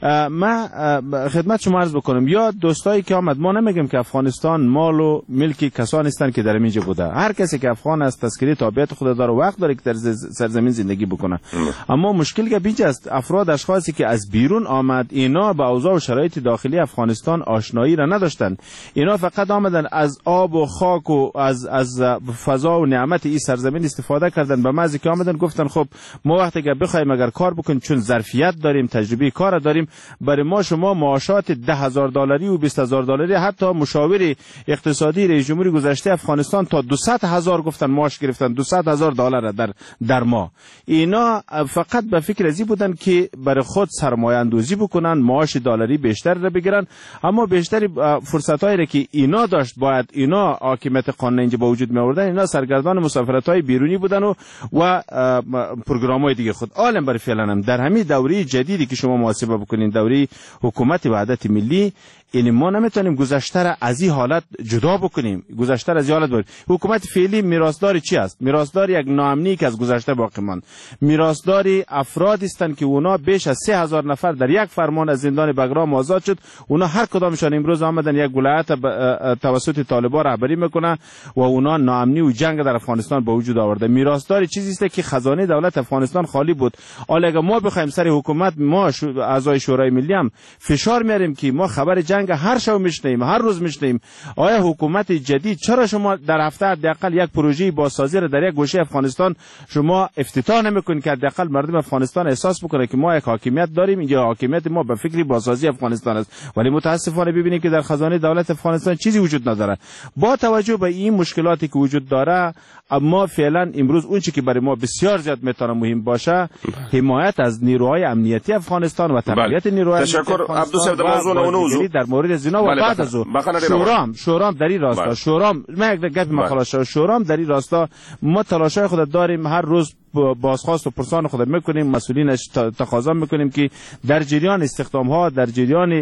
ما خدمت شما عرض بکنم یا دوستایی که آمد، ما نمیگیم که افغانستان مال و ملکی کسانی هستند که در اینجا بوده. هر کسی که افغان است تذکری تابعیت خود داره و وقت داره که در سرزمین زندگی بکنه. اما مشکل که بیج است افراد اشخاصی که از بیرون آمد اینا با اوضاع و شرایط داخلی افغانستان آشنایی را نداشتند. اینا فقط آمدن از آب و خاک و از از فضا و نعمت این سرزمین استفاده کردن. به محض که آمدن گفتن خب ما وقتی که بخوایم اگر کار بکنیم چون ظرفیت داریم، تجربه کار داریم، برای ما شما معاشات ده هزار دلاری و بیست هزار دلاری، حتی مشاور اقتصادی رئیس جمهوری گذشته افغانستان تا دویست هزار گفتن معاش گرفتن، دویست هزار دلار در در ماه. اینا فقط به فکر ازی بودن که برای خود سرمایه اندوزی بکنن، معاش دلاری بیشتر را بگیرن. اما بیشتر فرصتایی را که اینا داشت باید اینا حاکمیت قانون اینجا با وجود می آوردن، اینا سرگردان مسافرت‌های بیرونی بودن و و پروگرام‌های دیگه خود. عالم برای فعلا هم در همین دوره جدیدی که شما محاسبه بکنین، دوره حکومت وحدت ملی، یعنی ما نمیتونیم گذشته را از این حالت جدا بکنیم. گذشته را از این حالت بر حکومت فعلی میراثدار چی است؟ میراثدار یک ناامنی که از گذشته باقی ماند. میراثدار افراد هستند که اونا بیش از سه هزار نفر در یک فرمان از زندان بگرام آزاد شد. اونا هر کدامشان امروز آمدن یک ولایت توسط طالبان رهبری میکنن و اونا ناامنی و جنگ در افغانستان به وجود آورده. میراثدار چیزی است که خزانه دولت افغانستان خالی بود. حالا اگه ما بخوایم سر حکومت، ما اعضای شورای ملی هم فشار میاریم که ما خبر جنگ هر شب میشنیم، هر روز میشنیم. آیا حکومت جدید چرا شما در هفته حداقل یک پروژه بازسازی را در یک گوشه افغانستان شما افتتاح نمیکنید که حداقل مردم افغانستان احساس بکنه که ما یک حاکمیت داریم، اینجا حاکمیت ما به فکری بازسازی افغانستان است. ولی متاسفانه ببینید که در خزانه دولت افغانستان چیزی وجود نداره. با توجه به این مشکلاتی که وجود داره، اما فعلا امروز اون چیزی که برای ما بسیار زیاد میتونه مهم باشه، حمایت از نیروهای امنیتی افغانستان و تقویت نیروهای تشکر عبدالصمد موضوع در مورد زنا و بعد از اون شورام شورام در این راستا شورام ما یک گپ مخالفت شورام در این راستا ما تلاشای خود داریم، هر روز بازخواست و پرسان خود میکنیم، مسئولینش تقاضا میکنیم که در جریان استخدام ها، در جریان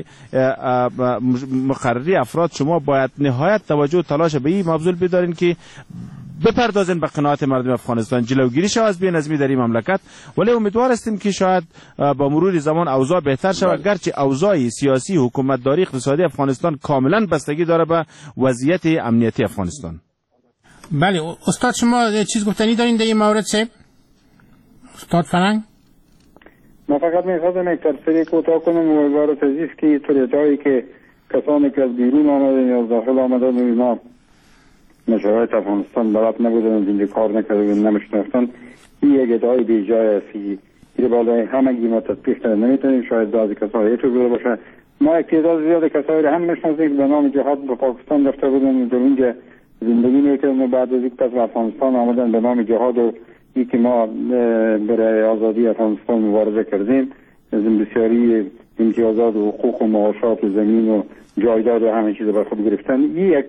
مقرری افراد شما باید نهایت توجه و تلاش به این مبذول بدارین که بپردازن به قناعت مردم افغانستان، جلوگیری شود از بی‌نظمی در این مملکت. ولی امیدوار هستیم که شاید با مرور زمان اوضاع بهتر شود، گرچه اوضاع سیاسی، حکومتداری، اقتصادی افغانستان کاملا بستگی داره به وضعیت امنیتی افغانستان. بله استاد شما چیز گفتنی دارین در این مورد صاحب؟ استاد فرنگ؟ من فقط می‌خواستم یک تفسیری کوتاه کنم و عبارت عزیز که طور جایی که کسانی که از بیرون آمدن یا از داخل آمدن و اینا شرایط افغانستان بلد نبودن، اینجا کار نکردن، نمیشناختن، این یک ادعای بی جای است. این بالای همگی ما تطبیق نمیتونیم، شاید بعضی کسایی یه طور باشه. ما یک تعداد زیاد کسایی رو هم میشناسیم که به نام جهاد به پاکستان رفته بودن، در اونجا زندگی میکردن و بعد از اینکه پس به افغانستان آمدن به نام جهاد و این که ما برای آزادی افغانستان مبارزه کردیم، از بسیاری امتیازات و حقوق و معاشات و زمین و جایداد و همه چیز بر خود گرفتن. این یک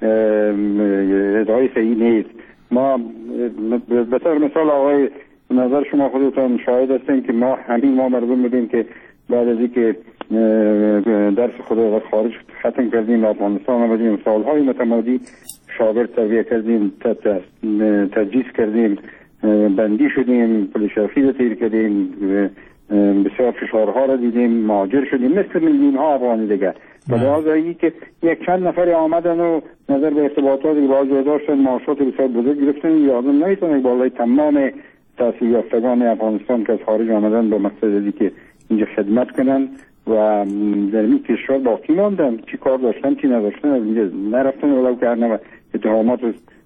ادعای صحیح نیست. ما به طور مثال آقای نظر شما خودتان شاهد هستین که ما همین ما مردم بودیم که بعد از اینکه درس خود از خارج ختم کردیم افغانستان آمدیم، سالهای متمادی شاگرد تربیه کردیم، تدریس کردیم، بندی شدیم، پلیس شرفی تیر کردیم، بسیار فشارها را دیدیم، مهاجر شدیم مثل میلیون ها افغانی دیگه. به لحاظ اینکه که یک چند نفر آمدن و نظر به ارتباطاتی که باید داشتن معاشات بسیار بزرگ گرفتن، یادم نمیتونه بالای تمام تحصیل یافتگان افغانستان که از خارج آمدن با مقصد که اینجا خدمت کنن و در این کشور باقی ماندن، چی کار داشتن چی نداشتن، از اینجا نرفتن ولو که هر نوع اتهامات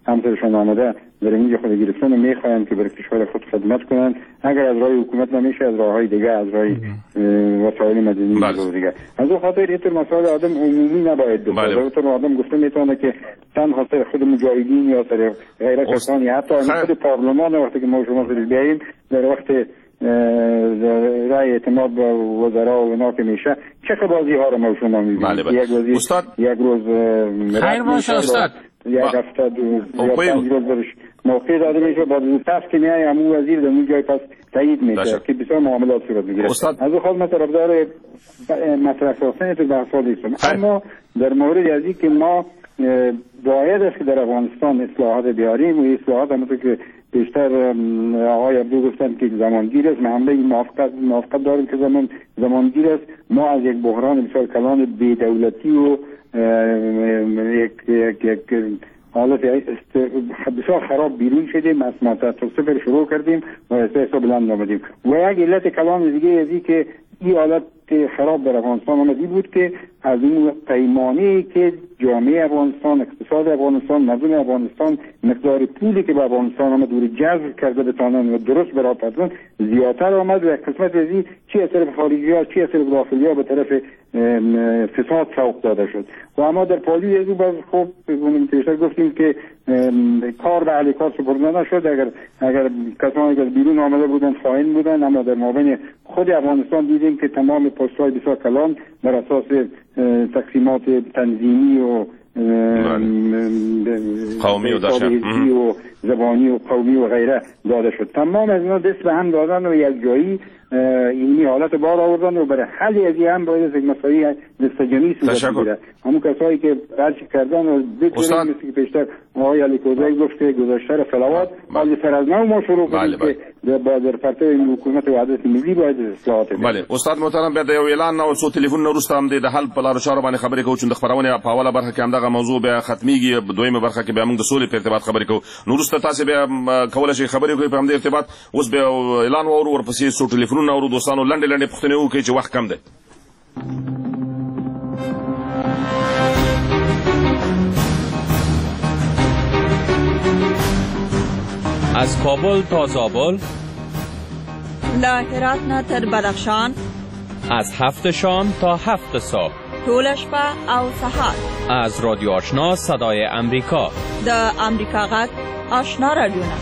همسرشان آمده در اینجا خود گرفتن و میخواهند که بر کشور خود خدمت کنند. اگر از راه حکومت نمیشه از راههای دیگه، از راه وسایل مدنی و دیگه. از اون خاطر اینطور مسائل آدم عمومی نباید بسازه. اینطور آدم گفته میتونه که تنها سر خود مجاهدین یا سر غیره کسانی، حتی خود پارلمان وقتی که ما شما بیاییم در وقت رای اعتماد به وزرا و اینا که میشه چه بازی ها رو ما شما میبینیم. یک وزیر استاد یک روز خیر باشه استاد یک هفته دو یا پنج روز برش موقع داده میشه، بعد از پس که میای همون وزیر در اون جای پس تایید میشه که بسیار معاملات صورت میگیره. از اون خود من طرفدار مطرح ساختن تو بحث‌ها نیستم، اما در مورد ازی که ما باید است که در افغانستان اصلاحات بیاریم و اصلاحات همونطور که بیشتر آقای عبدو گفتن که زمانگیر است. من همه موافقت موافقت دارم که زمان زمانگیر است. ما از یک بحران بسیار کلان بی‌دولتی و یک یک یک حالت بسیار خراب بیرون شدیم، از مدت صفر شروع کردیم و اساس بلند آمدیم. و یک علت کلان دیگه ازی که این حالت خراب در افغانستان آمدی بود که از اون پیمانه‌ای که جامعه افغانستان، اقتصاد افغانستان، مردم افغانستان مقدار پولی که به افغانستان آمد و جذب کرده بتانن و درست برای پرداختن زیادتر آمد و قسمت ازی چی از طرف خارجی ها چی از طرف داخلی ها به طرف فساد سوق داده شد. و اما در پالی ازو باز خوب پیشتر گفتیم که کار به اهل کار سپرده نشد. اگر اگر کسانی که بیرون آمده بودن خائن بودن، اما در مابین خود افغانستان دیدیم که تمام پست‌های بسیار کلان بر اساس تقسیمات تنظیمی و قومی و داشتن و زبانی و قومی و غیره داده شد. تمام از اینا دست به هم دادن و یک جایی اینی حالت بار آوردن و برای حل از این هم باید یک مسائل نستجمی صورت بگیره. همون کسایی که برچ کردن و بکنیم مثل که پیشتر آقای علی کوزایی گفت که گذاشته فلوات حالی سر از نو ما شروع کنیم که با در پرتو این حکومت وحدت ملی باید اصلاحات بید. بله استاد محترم بیا د یو اعلان او څو ټلیفون وروسته هم د حل په لارو چارو باندې خبرې کوو چې د خبرونه په اوله برخه کې همدغه موضوع بیا ختمیږي، دویمه برخه کې بیا موږ د سولې په ارتباط خبرې کوو. نو وروسته تاسو بیا کولای شئ خبرې وکړئ په همدې ارتباط. اوس بیا اعلان واورو ورپسې څو ټلیفونونه اورو دوستانو لنډې لنډې پوښتنې وکړئ چې وخت کم دی. از کابل تا زابل، له هرات نه تر بدخشان، از هفت شام تا هفت صبح، ټوله شپه او سهار. از رادیو آشنا صدای امریکا، د امریکا غږ آشنا رادیوونه.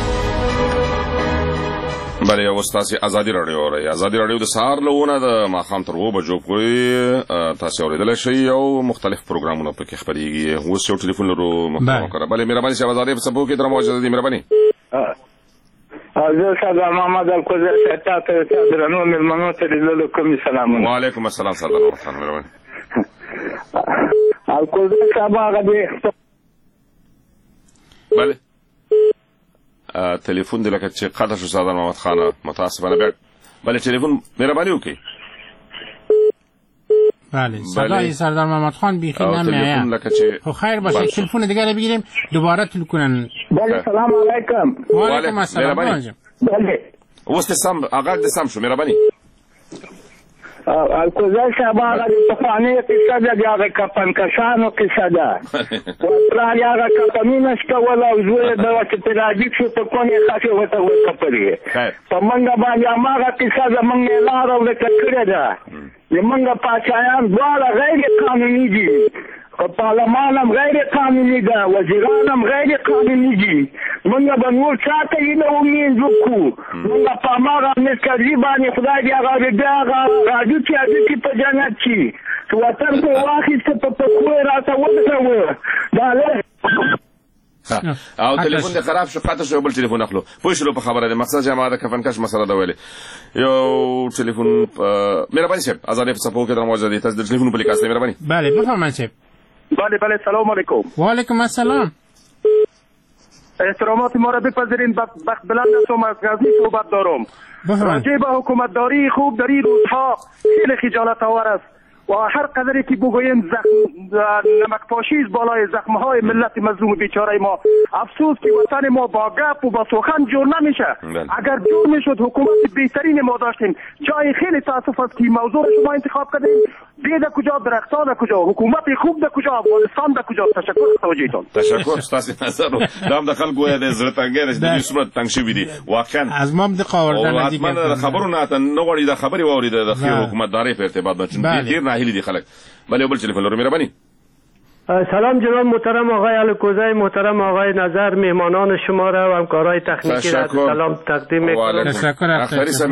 بله اوس تاسو ازادي رادیو اورئ. ازادي رادیو د سهار له ونه د ماښام تر اوه بجو پورې تاسو اورېدلی شئ او مختلف پروګرامونه پکې خپرېږي. اوس یو ټلیفون لرو محترم کړه. بله مهرباني صاحب ازادي په سبو کې تر مو اجازه دي مهرباني. زه سردار محمد الکوزی تا ته درنو مېلمنو ته لیدلو کوم سلامونه. وعلیکم السلام سردار محمد مهرباني. الکوزی صاحب هغه دې بله تلیفون دی لکه چې قطع شو سردار محمد خان متاسفانه بیا بله تلیفون مهرباني وکړئ. بله صدای سردار محمد خان بیخی نمیآید. خب خیر باشه تلفن دیگر رو بگیریم دوباره تلفن. بله سلام علیکم. و علیکم السلام. بله اوس سم اغاز د سم شو مهرباني. الکوزی صاحب هغه د پخوانۍ قصه ده، د هغه کفنکشانو قصه ده. پلار یې هغه کفنونه شکول او زوی یې به ورته پرې راجګ شو په کون یې خښې ورته وکپلې. په منډه باندې هماغه قصه زموږ نه لاره ورکه کړې ده. زموږ پاچایان دواړه غیر قانوني دي، پارلمان هم غیر قانوني ده، وزیران هم غیر قانوني دي. موږ به نور چا ته هیله امید وکړو؟ موږ په هماغه امیر کرزي باندې خدای دې هغه د هغه راډیو چې هډوکي په جنت شي چې وطن پرې واخیسته په پښو یې راته ودروه. دا او تلیفون دې خراب شو قطع شو بل تلیفون اخلو پوه شلو په خبره ده مقصد چې ما د کفنکش مسله ده ویلې. یو تلیفون مهرباني صاحب ازادي په صفو کې در موجود دي تاسو د تلیفون په لیکاسته مهرباني. بله بفرمایئ صاحب. بله بله سلام علیکم. و علیکم السلام. احترامات ما را بپذیرین. بخت بلند هستم از غزنی صحبت دارم. راجع به حکومتداری خوب در این روزها خیلی خجالت آور است. و هر قدری که بگوییم زخم نمک پاشی است بالای زخم های ملت مظلوم بیچاره ما. افسوس که وطن ما با گپ و با سخن جور نمیشه. اگر جور میشد حکومت بهترین ما داشتیم. جای خیلی تاسف است که موضوع شما انتخاب کردیم. بیده کجا، درختان کجا، حکومت خوب ده کجا، افغانستان ده کجا. تشکر توجیهتون. تشکر ستاسو نظر رو دام دخل گویا د زړه تنګی د صورت تنګ شوی دی واقعا از ما د قاوردان دي من خبرو نه ته نو غړي د خبري ووري د حکومت داري په ارتباط باندې ډیر ناهیلي دي خلک. بله بل ټلیفون لرو مهرباني. سلام جناب محترم آقای الکوزی، محترم آقای نظر، مهمانان شما را و همکارای تکنیکی را سلام تقدیم میکنم. تشکر. بخیر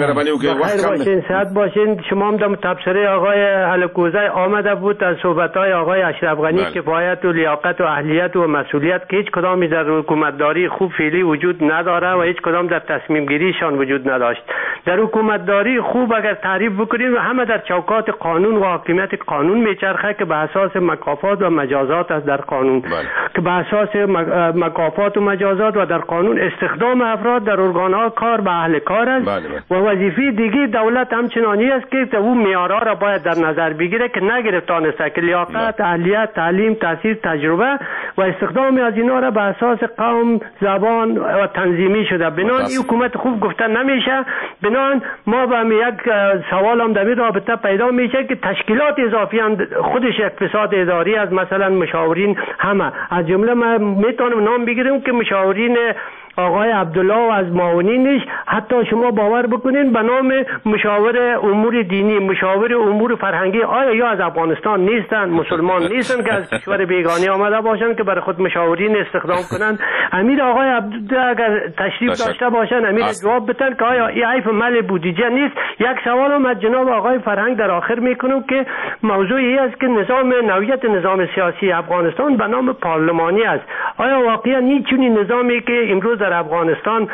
باشین، صحت باشین. شما هم در تبصره آقای الکوزی آمده بود از صحبت‌های آقای اشرف غنی کفایت و لیاقت و اهلیت و مسئولیت که هیچ کدامی در حکومتداری خوب فعلی وجود نداره و هیچ کدام در تصمیم گیریشان وجود نداشت. در حکومتداری خوب اگر تعریف بکنیم همه در چوکات قانون و حاکمیت قانون میچرخه که به اساس مکافات و مجازات است در قانون بله. که به اساس مکافات و مجازات و در قانون استخدام افراد در ارگان‌ها کار به اهل کار است بله بله. و وظیفه دیگه دولت همچنانی است که اون معیارها را باید در نظر بگیره که نگرفتانسته که لیاقت، اهلیت، تعلیم، تحصیل، تجربه و استخدام از اینا را به اساس قوم، زبان و تنظیمی شده. بنان این حکومت خوب گفته نمیشه. بنان ما به یک سوال هم در رابطه پیدا میشه که تشکیلات اضافی هم خودش اقتصاد اداری از مثلا مشاورین همه از جمله ما میتونم نام بگیرم که مشاورین آقای عبدالله و از معاونینش حتی شما باور بکنین به نام مشاور امور دینی، مشاور امور فرهنگی، آیا یا از افغانستان نیستن، مسلمان نیستن که از کشور بیگانه آمده باشن که برای خود مشاورین استخدام کنن؟ امیر آقای عبدالله اگر تشریف داشته باشن امیر جواب بدن که آیا این عیب مال بودجه نیست. یک سوال هم از جناب آقای فرهنگ در آخر میکنم که موضوعی است که نظام نوعیت نظام سیاسی افغانستان به نام پارلمانی است. آیا واقعا این چونی نظامی که امروز در افغانستان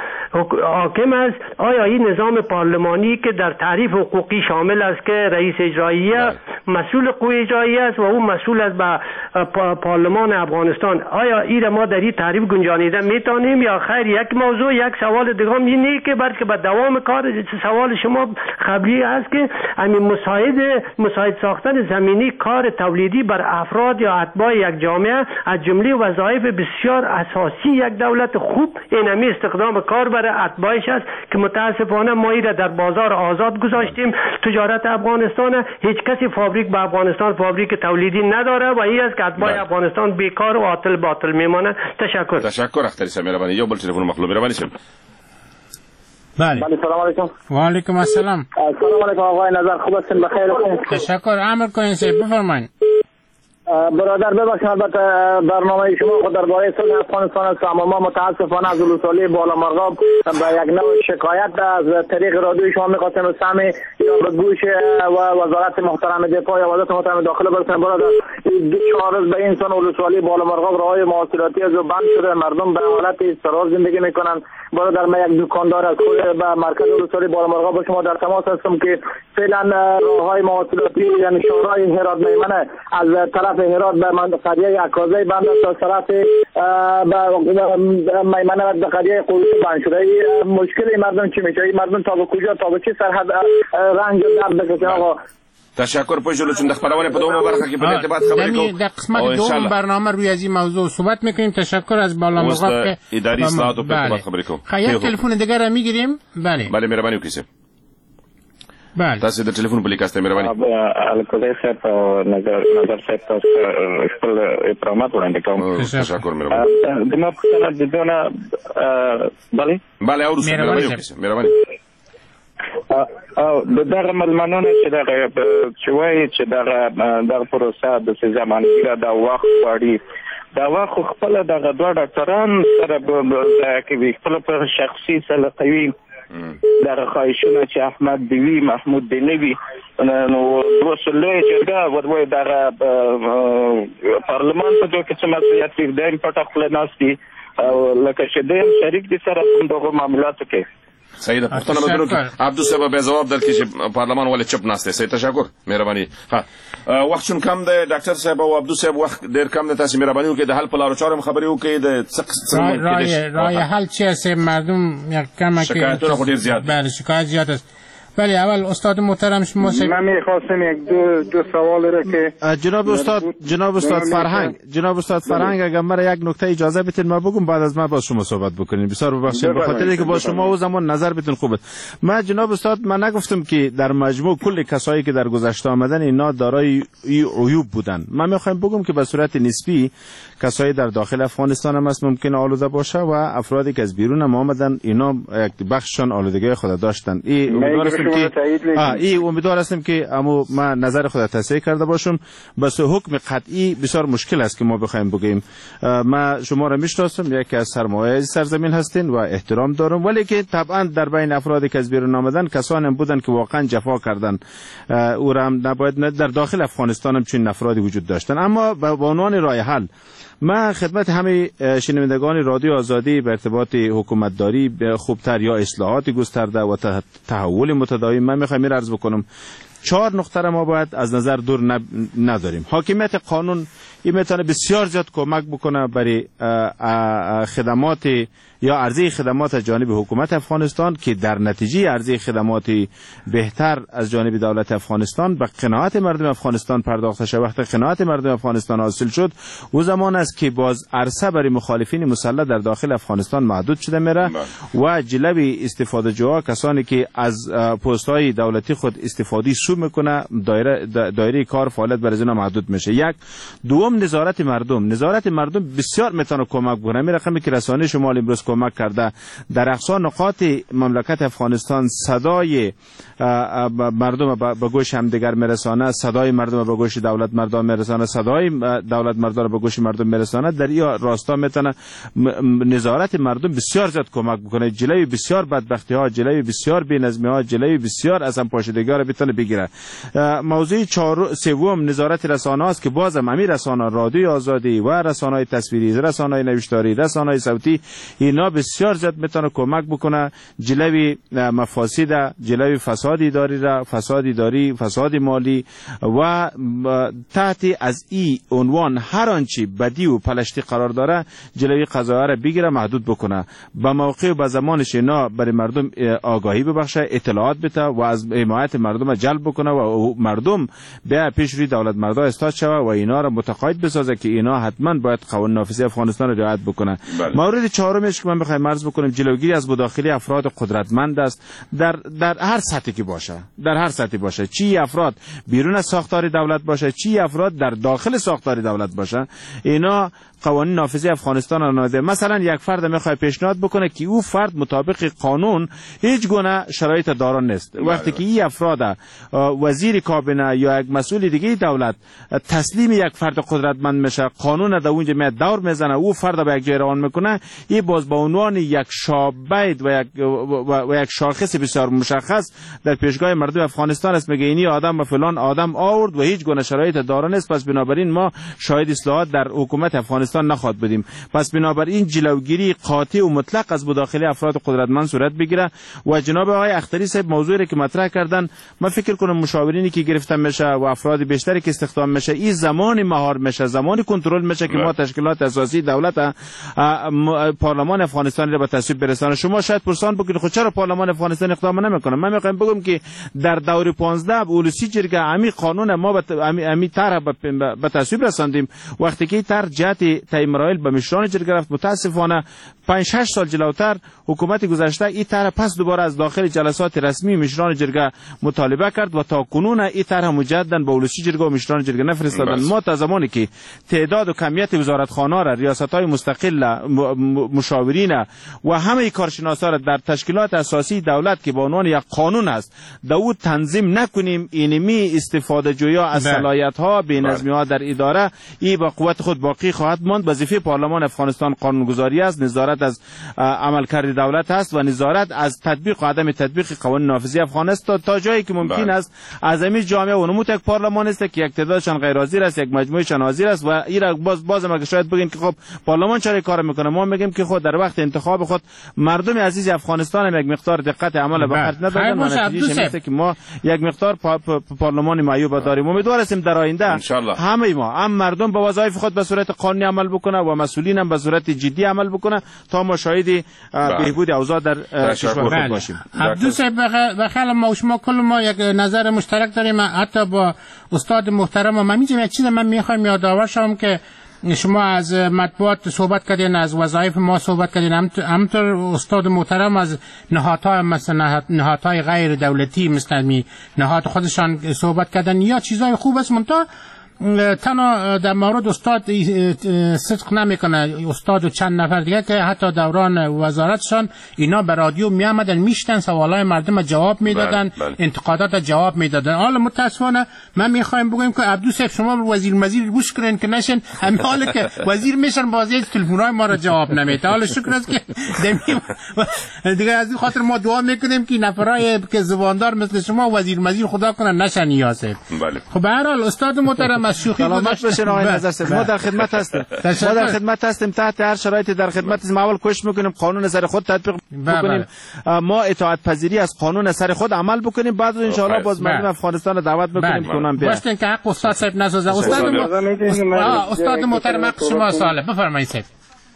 حاکم است، آیا این نظام پارلمانی که در تعریف حقوقی شامل است که رئیس اجراییه مسئول قوه اجراییه است و او مسئول است به پارلمان افغانستان، آیا این ما در این تعریف گنجانیده میتونیم یا خیر؟ یک موضوع یک سوال دیگه هم اینه که بلکه به دوام کار سوال شما قبلی است که همین مساعد مساعد ساختن زمینی کار تولیدی بر افراد یا اتباع یک جامعه از جمله وظایف بسیار اساسی یک دولت خوب اینمی استخدام کار برای اتباعش است که متاسفانه ما این را در بازار آزاد گذاشتیم. تجارت افغانستان، هیچ کسی فابریک به افغانستان فابریک تولیدی نداره و این است که اتباع افغانستان بیکار و عاطل باطل میمانند. تشکر. تشکر اختر سمیربانی. یا بل تلفن مخلوق میربانی شم. بله. بله سلام علیکم. و علیکم السلام. سلام علیکم آقای نظر، خوب هستین؟ بخیر هستین؟ تشکر. امر کنین سید بفرمایید. برادر ببخشید البته برنامه شما خود درباره صلح افغانستان است، اما ما متاسفانه از ولسوالی بالامرغاب به یک نوع شکایت از طریق رادیوی شما می‌خواستیم سمع یا به گوش و وزارت محترم دفاع یا وزارت محترم داخله برسونیم. برادر دو چهار روز به این سان ولسوالی بالامرغاب راههای مواصلاتی از بند شده، مردم به حالت اضطرار زندگی میکنن. برادر من یک دکاندار از خود به مرکز ولسوالی بالامرغاب با شما در تماس هستم که فعلا راههای مواصلاتی یعنی شورای هرات میمنه از طرف هرات به من قریه عکازی بند است، از طرف به میمنه به قریه قویسی بند شده. مشکل مردم چی میشه؟ مردم تا به کجا تا به چه سرحد رنج و درد بکشه آقا؟ تشکر پوجلو چون د خبرونه په دومره برخه کې په ارتباط خبرې کوو. د قسمت دوم برنامه روی از این موضوع صحبت میکنیم. تشکر از بالامرغاب که اداری اصلاحات و په ارتباط خبرې کوو. خیر تلفن دیگر را میگیریم. بله بله مهرباني وکړئ. بله تاسو د ټلیفون په لیکاسته مهرباني. الکوزی صاحب او نظر نظر صاحب تاسو خپل احترامات وړاندې کوم. تشکر مهرباني. د ما په د دونه بله بله او مهرباني وکړئ. مهرباني او د دغه ملمنونه چې دغه چې وایي چې دغه دغه پروسه د زمانګیره د وخت غواړي دا وخت خپل دغه دوه ډاکټران سره به کوي خپل په شخصي سلیقوي دغه خواهشونه چې احمد دیوی محمود دینوی نو وسلوی چې دا وروي دغه پارلمان په دوه کې چې مسؤلیت دې په خپل ناسي لکه چې دې شریک دي سره دغه معاملاتو کې صحیح ده. پښتنه بدرو کې عبدو صاحب به جواب درکړي چې پارلمان ولې چپ ناشته. صحیح تشکر مهرباني. ها وخت چون کم ده ډاکټر صاحب او عبدو صاحب وخت ډیر کم ده. تاسو مهرباني وکړئ د حل په لارو چارو خبرې وکړئ. د څه رای رای حل چی است؟ مردم یک کم کې شکایتونه خو ډیر زیات. بله شکایت زیات است. بله اول استاد محترم شما سه... من میخواستم یک دو دو سوال را که جناب استاد جناب استاد فرهنگ جناب استاد فرهنگ اگر مرا یک نکته اجازه بدید ما بگم بعد از ما با شما صحبت بکنیم. بسیار ببخشید به خاطر اینکه با شما او زمان نظر بتون خوبه. من جناب استاد من نگفتم که در مجموع کل کسایی که در گذشته آمدن اینا دارای عیوب بودن. من میخوایم بگم که به صورت نسبی کسایی در داخل افغانستان هم است ممکن آلوده باشه و افرادی که از بیرون هم آمدن اینا یک بخششان آلودگی خود داشتن. این امیدوار هستم که این امیدوار هستم که اما من نظر خود تصحیح کرده باشم. بس حکم قطعی بسیار مشکل است که ما بخوایم بگیم. ما شما را میشناسم یکی از سرمایه سرزمین هستین و احترام دارم، ولی که طبعا در بین افرادی که از بیرون آمدن کسانی هم بودن که واقعا جفا کردن. او را هم نباید در داخل افغانستان هم چنین افرادی وجود داشتن. اما به عنوان راه حل من خدمت همه شنوندگان رادیو آزادی به ارتباط حکومتداری خوبتر یا اصلاحات گسترده و تحول متداوم من میخوام این عرض بکنم چهار نقطه را ما باید از نظر دور نداریم. حاکمیت قانون این میتونه بسیار زیاد کمک بکنه برای خدمات یا عرضه خدمات از جانب حکومت افغانستان که در نتیجه عرضه خدمات بهتر از جانب دولت افغانستان به قناعت مردم افغانستان پرداخته شد. وقتی قناعت مردم افغانستان حاصل شد او زمان است که باز عرصه برای مخالفین مسلح در داخل افغانستان محدود شده میره و جلوی استفاده جوها کسانی که از پست های دولتی خود استفاده سو میکنه دایره دایره کار فعالیت بر اینا محدود میشه. یک دوم نظارت مردم نظارت مردم بسیار میتونه کمک بکنه. می رقمی که رسانه شمال امروز کمک کرده در اقصا نقاط مملکت افغانستان صدای مردم به گوش همدیگر میرسانه، صدای مردم به گوش دولت مردم میرسانه، صدای دولت مردم به گوش مردم میرسانه. در این راستا میتونه نظارت مردم بسیار زیاد کمک بکنه. جلوی بسیار بدبختی ها، جلوی بسیار بی‌نظمی ها، جلوی بسیار از هم پاشیدگی ها را بتونه بگیره. موضوع چهار سوم نظارت رسانه است که بازم همین رسانه رادیو آزادی و رسانه‌های تصویری، رسانه‌های نوشتاری، رسانه‌های صوتی اینا بسیار زیاد میتونه کمک بکنه جلوی مفاسد، جلوی فساد اداری را، فساد اداری، فساد مالی و تحت از این عنوان هر آنچه بدی و پلشتی قرار داره جلوی قضایا را بگیره، محدود بکنه. به موقع و به زمانش اینا برای مردم آگاهی ببخشه، اطلاعات بده و از حمایت مردم جلب بکنه و مردم به پیش روی دولت مردم استاد شوه و اینا را متقاعد بسازه که اینا حتما باید قانون نافذی افغانستان را رعایت بکنه. بله. مورد چهارمش که من بخوام عرض بکنم جلوگیری از مداخله افراد قدرتمند است در در هر سطحی که باشه، در هر سطحی باشه، چی افراد بیرون از ساختار دولت باشه، چی افراد در داخل ساختار دولت باشه، اینا قوانین نافذی افغانستان را ناده. مثلا یک فرد میخواد پیشنهاد بکنه که او فرد مطابق قانون هیچ گونه شرایط داران نیست. وقتی که این افراد وزیر کابینه یا یک مسئول دیگه دولت تسلیم یک فرد قدرتمند میشه، قانون در اونجا میاد دور میزنه، او فرد به یک جای روان میکنه، این باز به عنوان یک شابید و یک و, و یک شاخص بسیار مشخص در پیشگاه مردم افغانستان است. میگه اینی آدم و فلان آدم آورد و هیچ گونه شرایط داران نیست، پس بنابراین ما شاهد اصلاحات در حکومت افغانستان نخواد بدیم. پس بنابراین جلوگیری قاطع و مطلق از مداخله افراد قدرتمند صورت بگیره. و جناب آقای اختری صاحب موضوعی که مطرح کردن، من فکر کنم مشاورینی که گرفته میشه و افراد بیشتری که استخدام میشه این زمانی مهار میشه، زمانی کنترل میشه که ما تشکیلات اساسی دولت پارلمان افغانستان را به تصویب برسانه. شما شاید پرسان بکنید خود چرا پارلمان افغانستان اقدام نمیکنه؟ من میخوام بگم که در دور پانزده اولوسی جرگه امی قانون ما به امی طرح به تصویب رساندیم. وقتی که طرح جهت تعیین مراحل به مشران جرگه رفت، متاسفانه پنج شش سال جلوتر حکومت گذشته این طرح پس دوباره از داخل جلسات رسمی مشران جرگه مطالبه کرد و تا کنون این طرح مجددا به اولوسی جرگه و مشران جرگه نفرستادن. ما تا زمانی که تعداد و کمیت وزارتخانه را، ریاست‌های مستقل، مشاورین و همه کارشناسا را در تشکیلات اساسی دولت که به عنوان یک قانون است در او تنظیم نکنیم، اینمی استفاده جویا از صلاحیت‌ها، بی‌نظمی‌ها در اداره ای با قوت خود باقی خواهد ماند. وظیفه پارلمان افغانستان قانونگذاری است، نظارت از عملکرد دولت است و نظارت از تطبیق و عدم تطبیق قوانین نافذی افغانستان تا جایی که ممکن بله. است از همین جامعه و نمود یک پارلمان است که یک تعدادشان غیر حاضر است، یک مجموعهشان حاضر است و ایرا باز باز ما شاید بگین که خب پارلمان چرا کار میکنه؟ ما میگیم که خود در وقت انتخاب خود مردم عزیز افغانستان هم یک مقدار دقت عمل به خرج ندادن و نتیجهش میشه که ما یک مقدار پا پا پارلمان معیوب داریم. امیدوار هستیم در آینده همه ما هم مردم به وظایف خود به صورت قانونی عمل بکنه و مسئولین هم به صورت جدی عمل بکنه تا ما شاهد بهبود اوضاع در کشور خود باشیم. عبدالصاحب بخیر، ما و شما کل ما یک نظر مشترک داریم، حتی با استاد محترم. من میگم یک چیز من میخوایم یادآور شم که شما از مطبوعات صحبت کردین، از وظایف ما صحبت کردین، همطور استاد محترم از نهادهای مثلا نهادهای غیر دولتی مثل می نهاد خودشان صحبت کردن. یا چیزای خوب است، منتها تنها در مورد استاد صدق نمیکنه. استاد و چند نفر دیگه که حتی دوران وزارتشان اینا به رادیو می آمدن، میشتن سوالای مردم جواب میدادن، انتقادات جواب میدادن. حالا متاسفانه من میخوایم بگم که عبدالصاحب شما وزیر مزیر گوش کنین که نشن، همین حالا که وزیر میشن بازی تلفن‌های ما را جواب نمیده. حالا شکر است که دیگه از این خاطر ما دعا میکنیم که نفرای که زباندار مثل شما وزیر مزیر خدا کنه نشن یاسر. خب به هر حال استاد محترم سلامت باشین آقای نظر. ما در خدمت هستیم، ما در خدمت هستیم، تحت هر شرایطی در خدمت هستیم. اول کوشش میکنیم قانون سر خود تطبیق بکنیم، ما اطاعت پذیری از قانون سر خود عمل بکنیم، بعد ان شاء الله باز مردم افغانستان رو دعوت میکنیم که اونم بیان. باشه که حق استاد صاحب نسازه. استاد استاد محترم حق شما سواله، بفرمایید صاحب.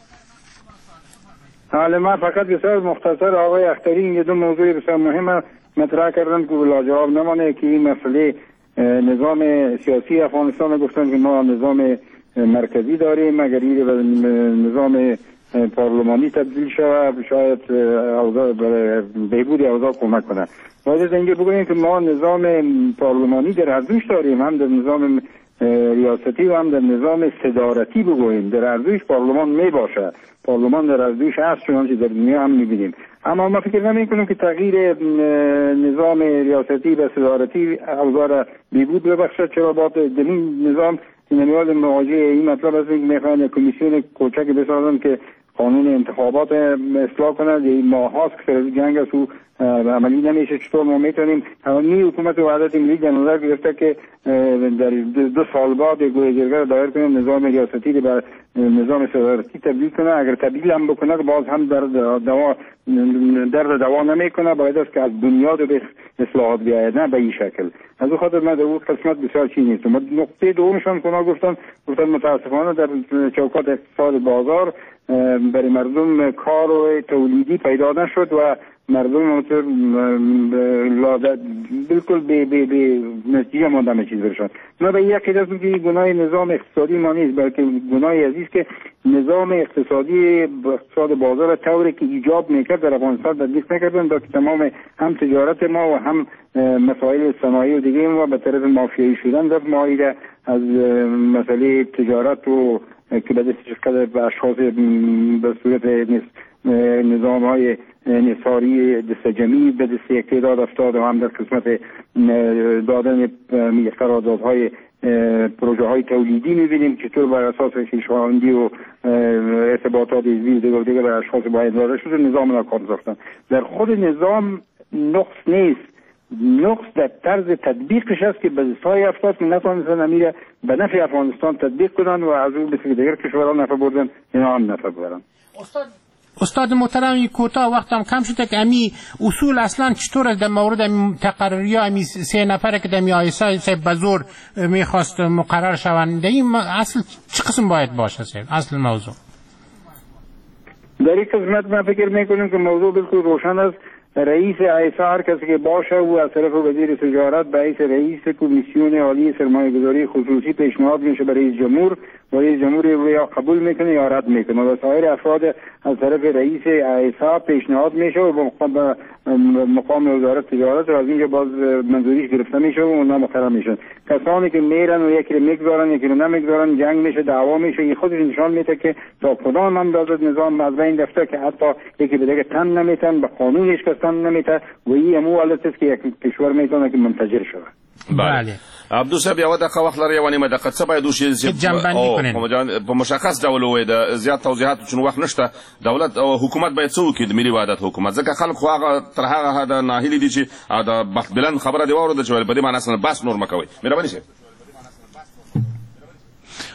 حالا ما فقط بسیار مختصر آقای اختری این دو موضوع بسیار مهم مطرح کردن که لاجواب نمانه که این مسئله نظام سیاسی افغانستان گفتن که ما نظام مرکزی داریم، اگر این نظام پارلمانی تبدیل شود شاید اوضاع بهبود اوضاع کمک کنه. باید از اینجا بگوییم که ما نظام پارلمانی در ارزش داریم، هم در نظام ریاستی و هم در نظام صدارتی بگوییم. در ارزش پارلمان می باشه، پارلمان در ارزش هست چنانچه در دنیا هم میبینیم. اما ما فکر نمی کنیم که تغییر نظام ریاستی و صدارتی اوضاع را بهبود ببخشد، چرا با در این نظام نمیاد مواجه این مطلب است که میخوان کمیسیون کوچک بسازن که قانون انتخابات اصلاح کنند. این ماه هاست که سر جنگ است و عملی نمیشه. چطور ما میتونیم همین حکومت وحدت ملی در نظر گرفته که در دو سال بعد گویجرگه دایر کنیم نظام ریاستی به نظام صدارتی تبدیل کنه. اگر تبدیل هم بکنه باز هم در دوا در دوا نمیکنه، باید است که از بنیاد به اصلاحات بیاید، نه به این شکل. از اون خاطر من در اون قسمت بسیار چی نیست. نقطه دومشان که ما گفتن گفتن متاسفانه در چوکات اقتصاد بازار برای مردم کار و تولیدی پیدا نشد و مردم بالکل به به به نتیجه ماندن چیز برشن. ما به یک قید که گناه نظام اقتصادی ما نیست، بلکه گناه عزیز که نظام اقتصادی اقتصاد بازار طوری که ایجاب میکرد در افغانستان تطبیق نکردن، تا که تمام هم تجارت ما و هم مسائل صنایع و دیگه ما به طرف مافیایی شدن در مایده از مسئله تجارت و که به دست شکل به اشخاص به صورت نظام های نصاری دست جمعی به دست یک تعداد افتاد و هم در قسمت دادن قراردادهای پروژه های تولیدی میبینیم چطور بر اساس خویشاوندی و ارتباطات عضوی دیگر دیگر بر اشخاص باید داده شده نظام را کار ساختن. در خود نظام نقص نیست، نقص در طرز تطبیقش است که به سای افتاد که نتوانستن امیره به نفع افغانستان تطبیق کنن و از اون مثل دیگر کشورها نفع بردن، اینا هم نفع بردن. استاد استاد محترم این کوتاه وقتم کم شده که امی اصول اصلا چطور در مورد تقرری ها امی سه نفره که در می آیسای سه بزور میخواست مقرر شوند این اصل چه قسم باید باشه سه اصل موضوع؟ در این قسمت من فکر میکنم که موضوع بالکل روشن است. رئیس ایسا هر کسی که باشه و از طرف وزیر تجارت باعث رئیس کمیسیون عالی سرمایه گذاری خصوصی پیشنهاد میشه برای رئیس جمهور و رئیس جمهور یا قبول میکنه یا رد میکنه و سایر افراد از طرف رئیس ایسا پیشنهاد میشه و به مقام وزارت تجارت و از اینجا باز منظوریش گرفته میشه و اونا مقرر میشن. کسانی که میرن و یکی رو میگذارن یکی رو نمیگذارن جنگ میشه دعوا میشه. این خودش نشان میده که تا کدام اندازه نظام از بین رفته که حتی یکی به دیگه تن نمیتن به قانونش کستن نمیتن و این امو حالت است که یک کشور میتونه که منفجر شود. بله عبدالصاحب یو دقیقه وخت لري یو نیمه دقیقه څه باید وشي په مشخص ډول ووایي د زیات توضیحات چون وخت نشته. دولت او حکومت باید څه وکړي د ملي وحدت حکومت ځکه خلک خو هغه تر هغه د ناهیلي دي چې د بخت بلند خبره دی واورده چې په دې معنی اصلا بس نور مکوي. مهرباني شي.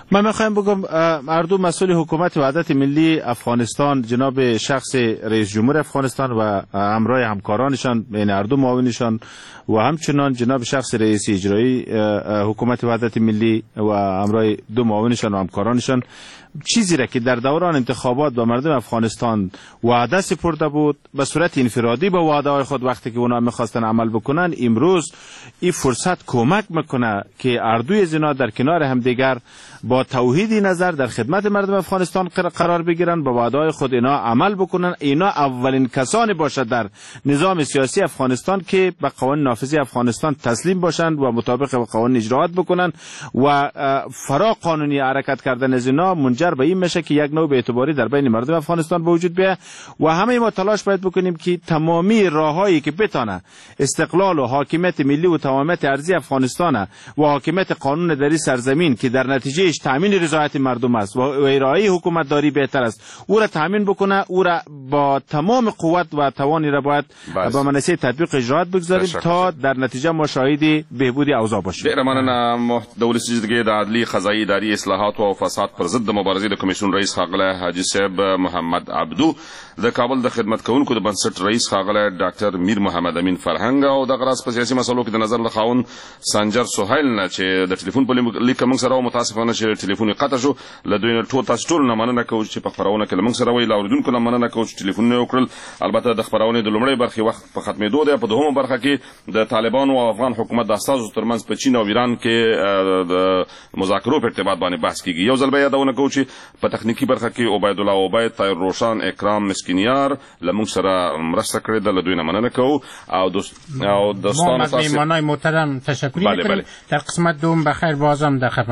من میخوایم بگم اردو مسئول حکومت وحدت ملی افغانستان جناب شخص رئیس جمهور افغانستان و همراه همکارانشان بین اردو معاونشان و همچنان جناب شخص رئیس اجرایی حکومت وحدت ملی و همراه دو معاونشان و همکارانشان چیزی را که در دوران انتخابات با مردم افغانستان وعده سپرده بود به صورت انفرادی با وعده های خود وقتی که اونا میخواستن عمل بکنن، امروز این فرصت کمک میکنه که اردوی زنا در کنار هم دیگر با توحیدی نظر در خدمت مردم افغانستان قرار بگیرن، با وعده های خود اینا عمل بکنن. اینا اولین کسانی باشد در نظام سیاسی افغانستان که به قوانین نافذی افغانستان تسلیم باشند و مطابق با قوانین اجراات بکنن و فرا قانونی حرکت کردن از اینا منجر به این میشه که یک نوع بی‌اعتباری در بین مردم افغانستان به وجود بیاد و همه ما تلاش باید بکنیم که تمامی راههایی که بتونه استقلال و حاکمیت ملی و تمامیت ارضی افغانستان و حاکمیت قانون در این سرزمین که در نتیجهش تامین رضایت مردم است و ارائه حکومت داری بهتر است، او را تامین بکنه، او را با تمام قوت و توانی را باید با منصه تطبیق اجراات بگذاریم تا در نتیجه ما شاهد بهبود اوضاع باشیم. ډیره مننه دولت سجدګي د عدلي قضایي اداري اصلاحات او فساد پر ضد مبارزې د کمیسیون رئیس ښاغلی حاجي صاحب محمد عبدو، د کابل د خدمت کوونکو د بنسټ رئیس ښاغلی ډاکټر میر محمد امین فرهنګ او د غراس په سیاسي مسلو کې د نظر له خاوند سنجر سهیل نه چې د ټلیفون په لیک موږ سره متاسفانه چې ټلیفون یې قطع شو. له دوی نه ټول تاسو ټول نه مننه کوو چې په خپرونه کې موږ سره وی، له اوریدونکو نه مننه کوو چې ټلیفون نه وکړل. البته د خپرونې د لومړۍ برخې وخت په ختمېدو دی. په دوهمه برخه کې د طالبانو او افغان حکومت د استازو ترمنځ په چین او ایران کې د مذاکرو په ارتباط باندې بحث کیږي. یو ځل به یادونه کوو چې په تخنیکی برخه کې عبید الله عبید، طاهر روشن، اکرام مسکینیار له موږ سره مرسته کړې ده. له دوی نه مننه کوو او دوست او دوستان ما از میهمانای محترم تشکر می‌کنیم. در قسمت دوم بخیر بازم در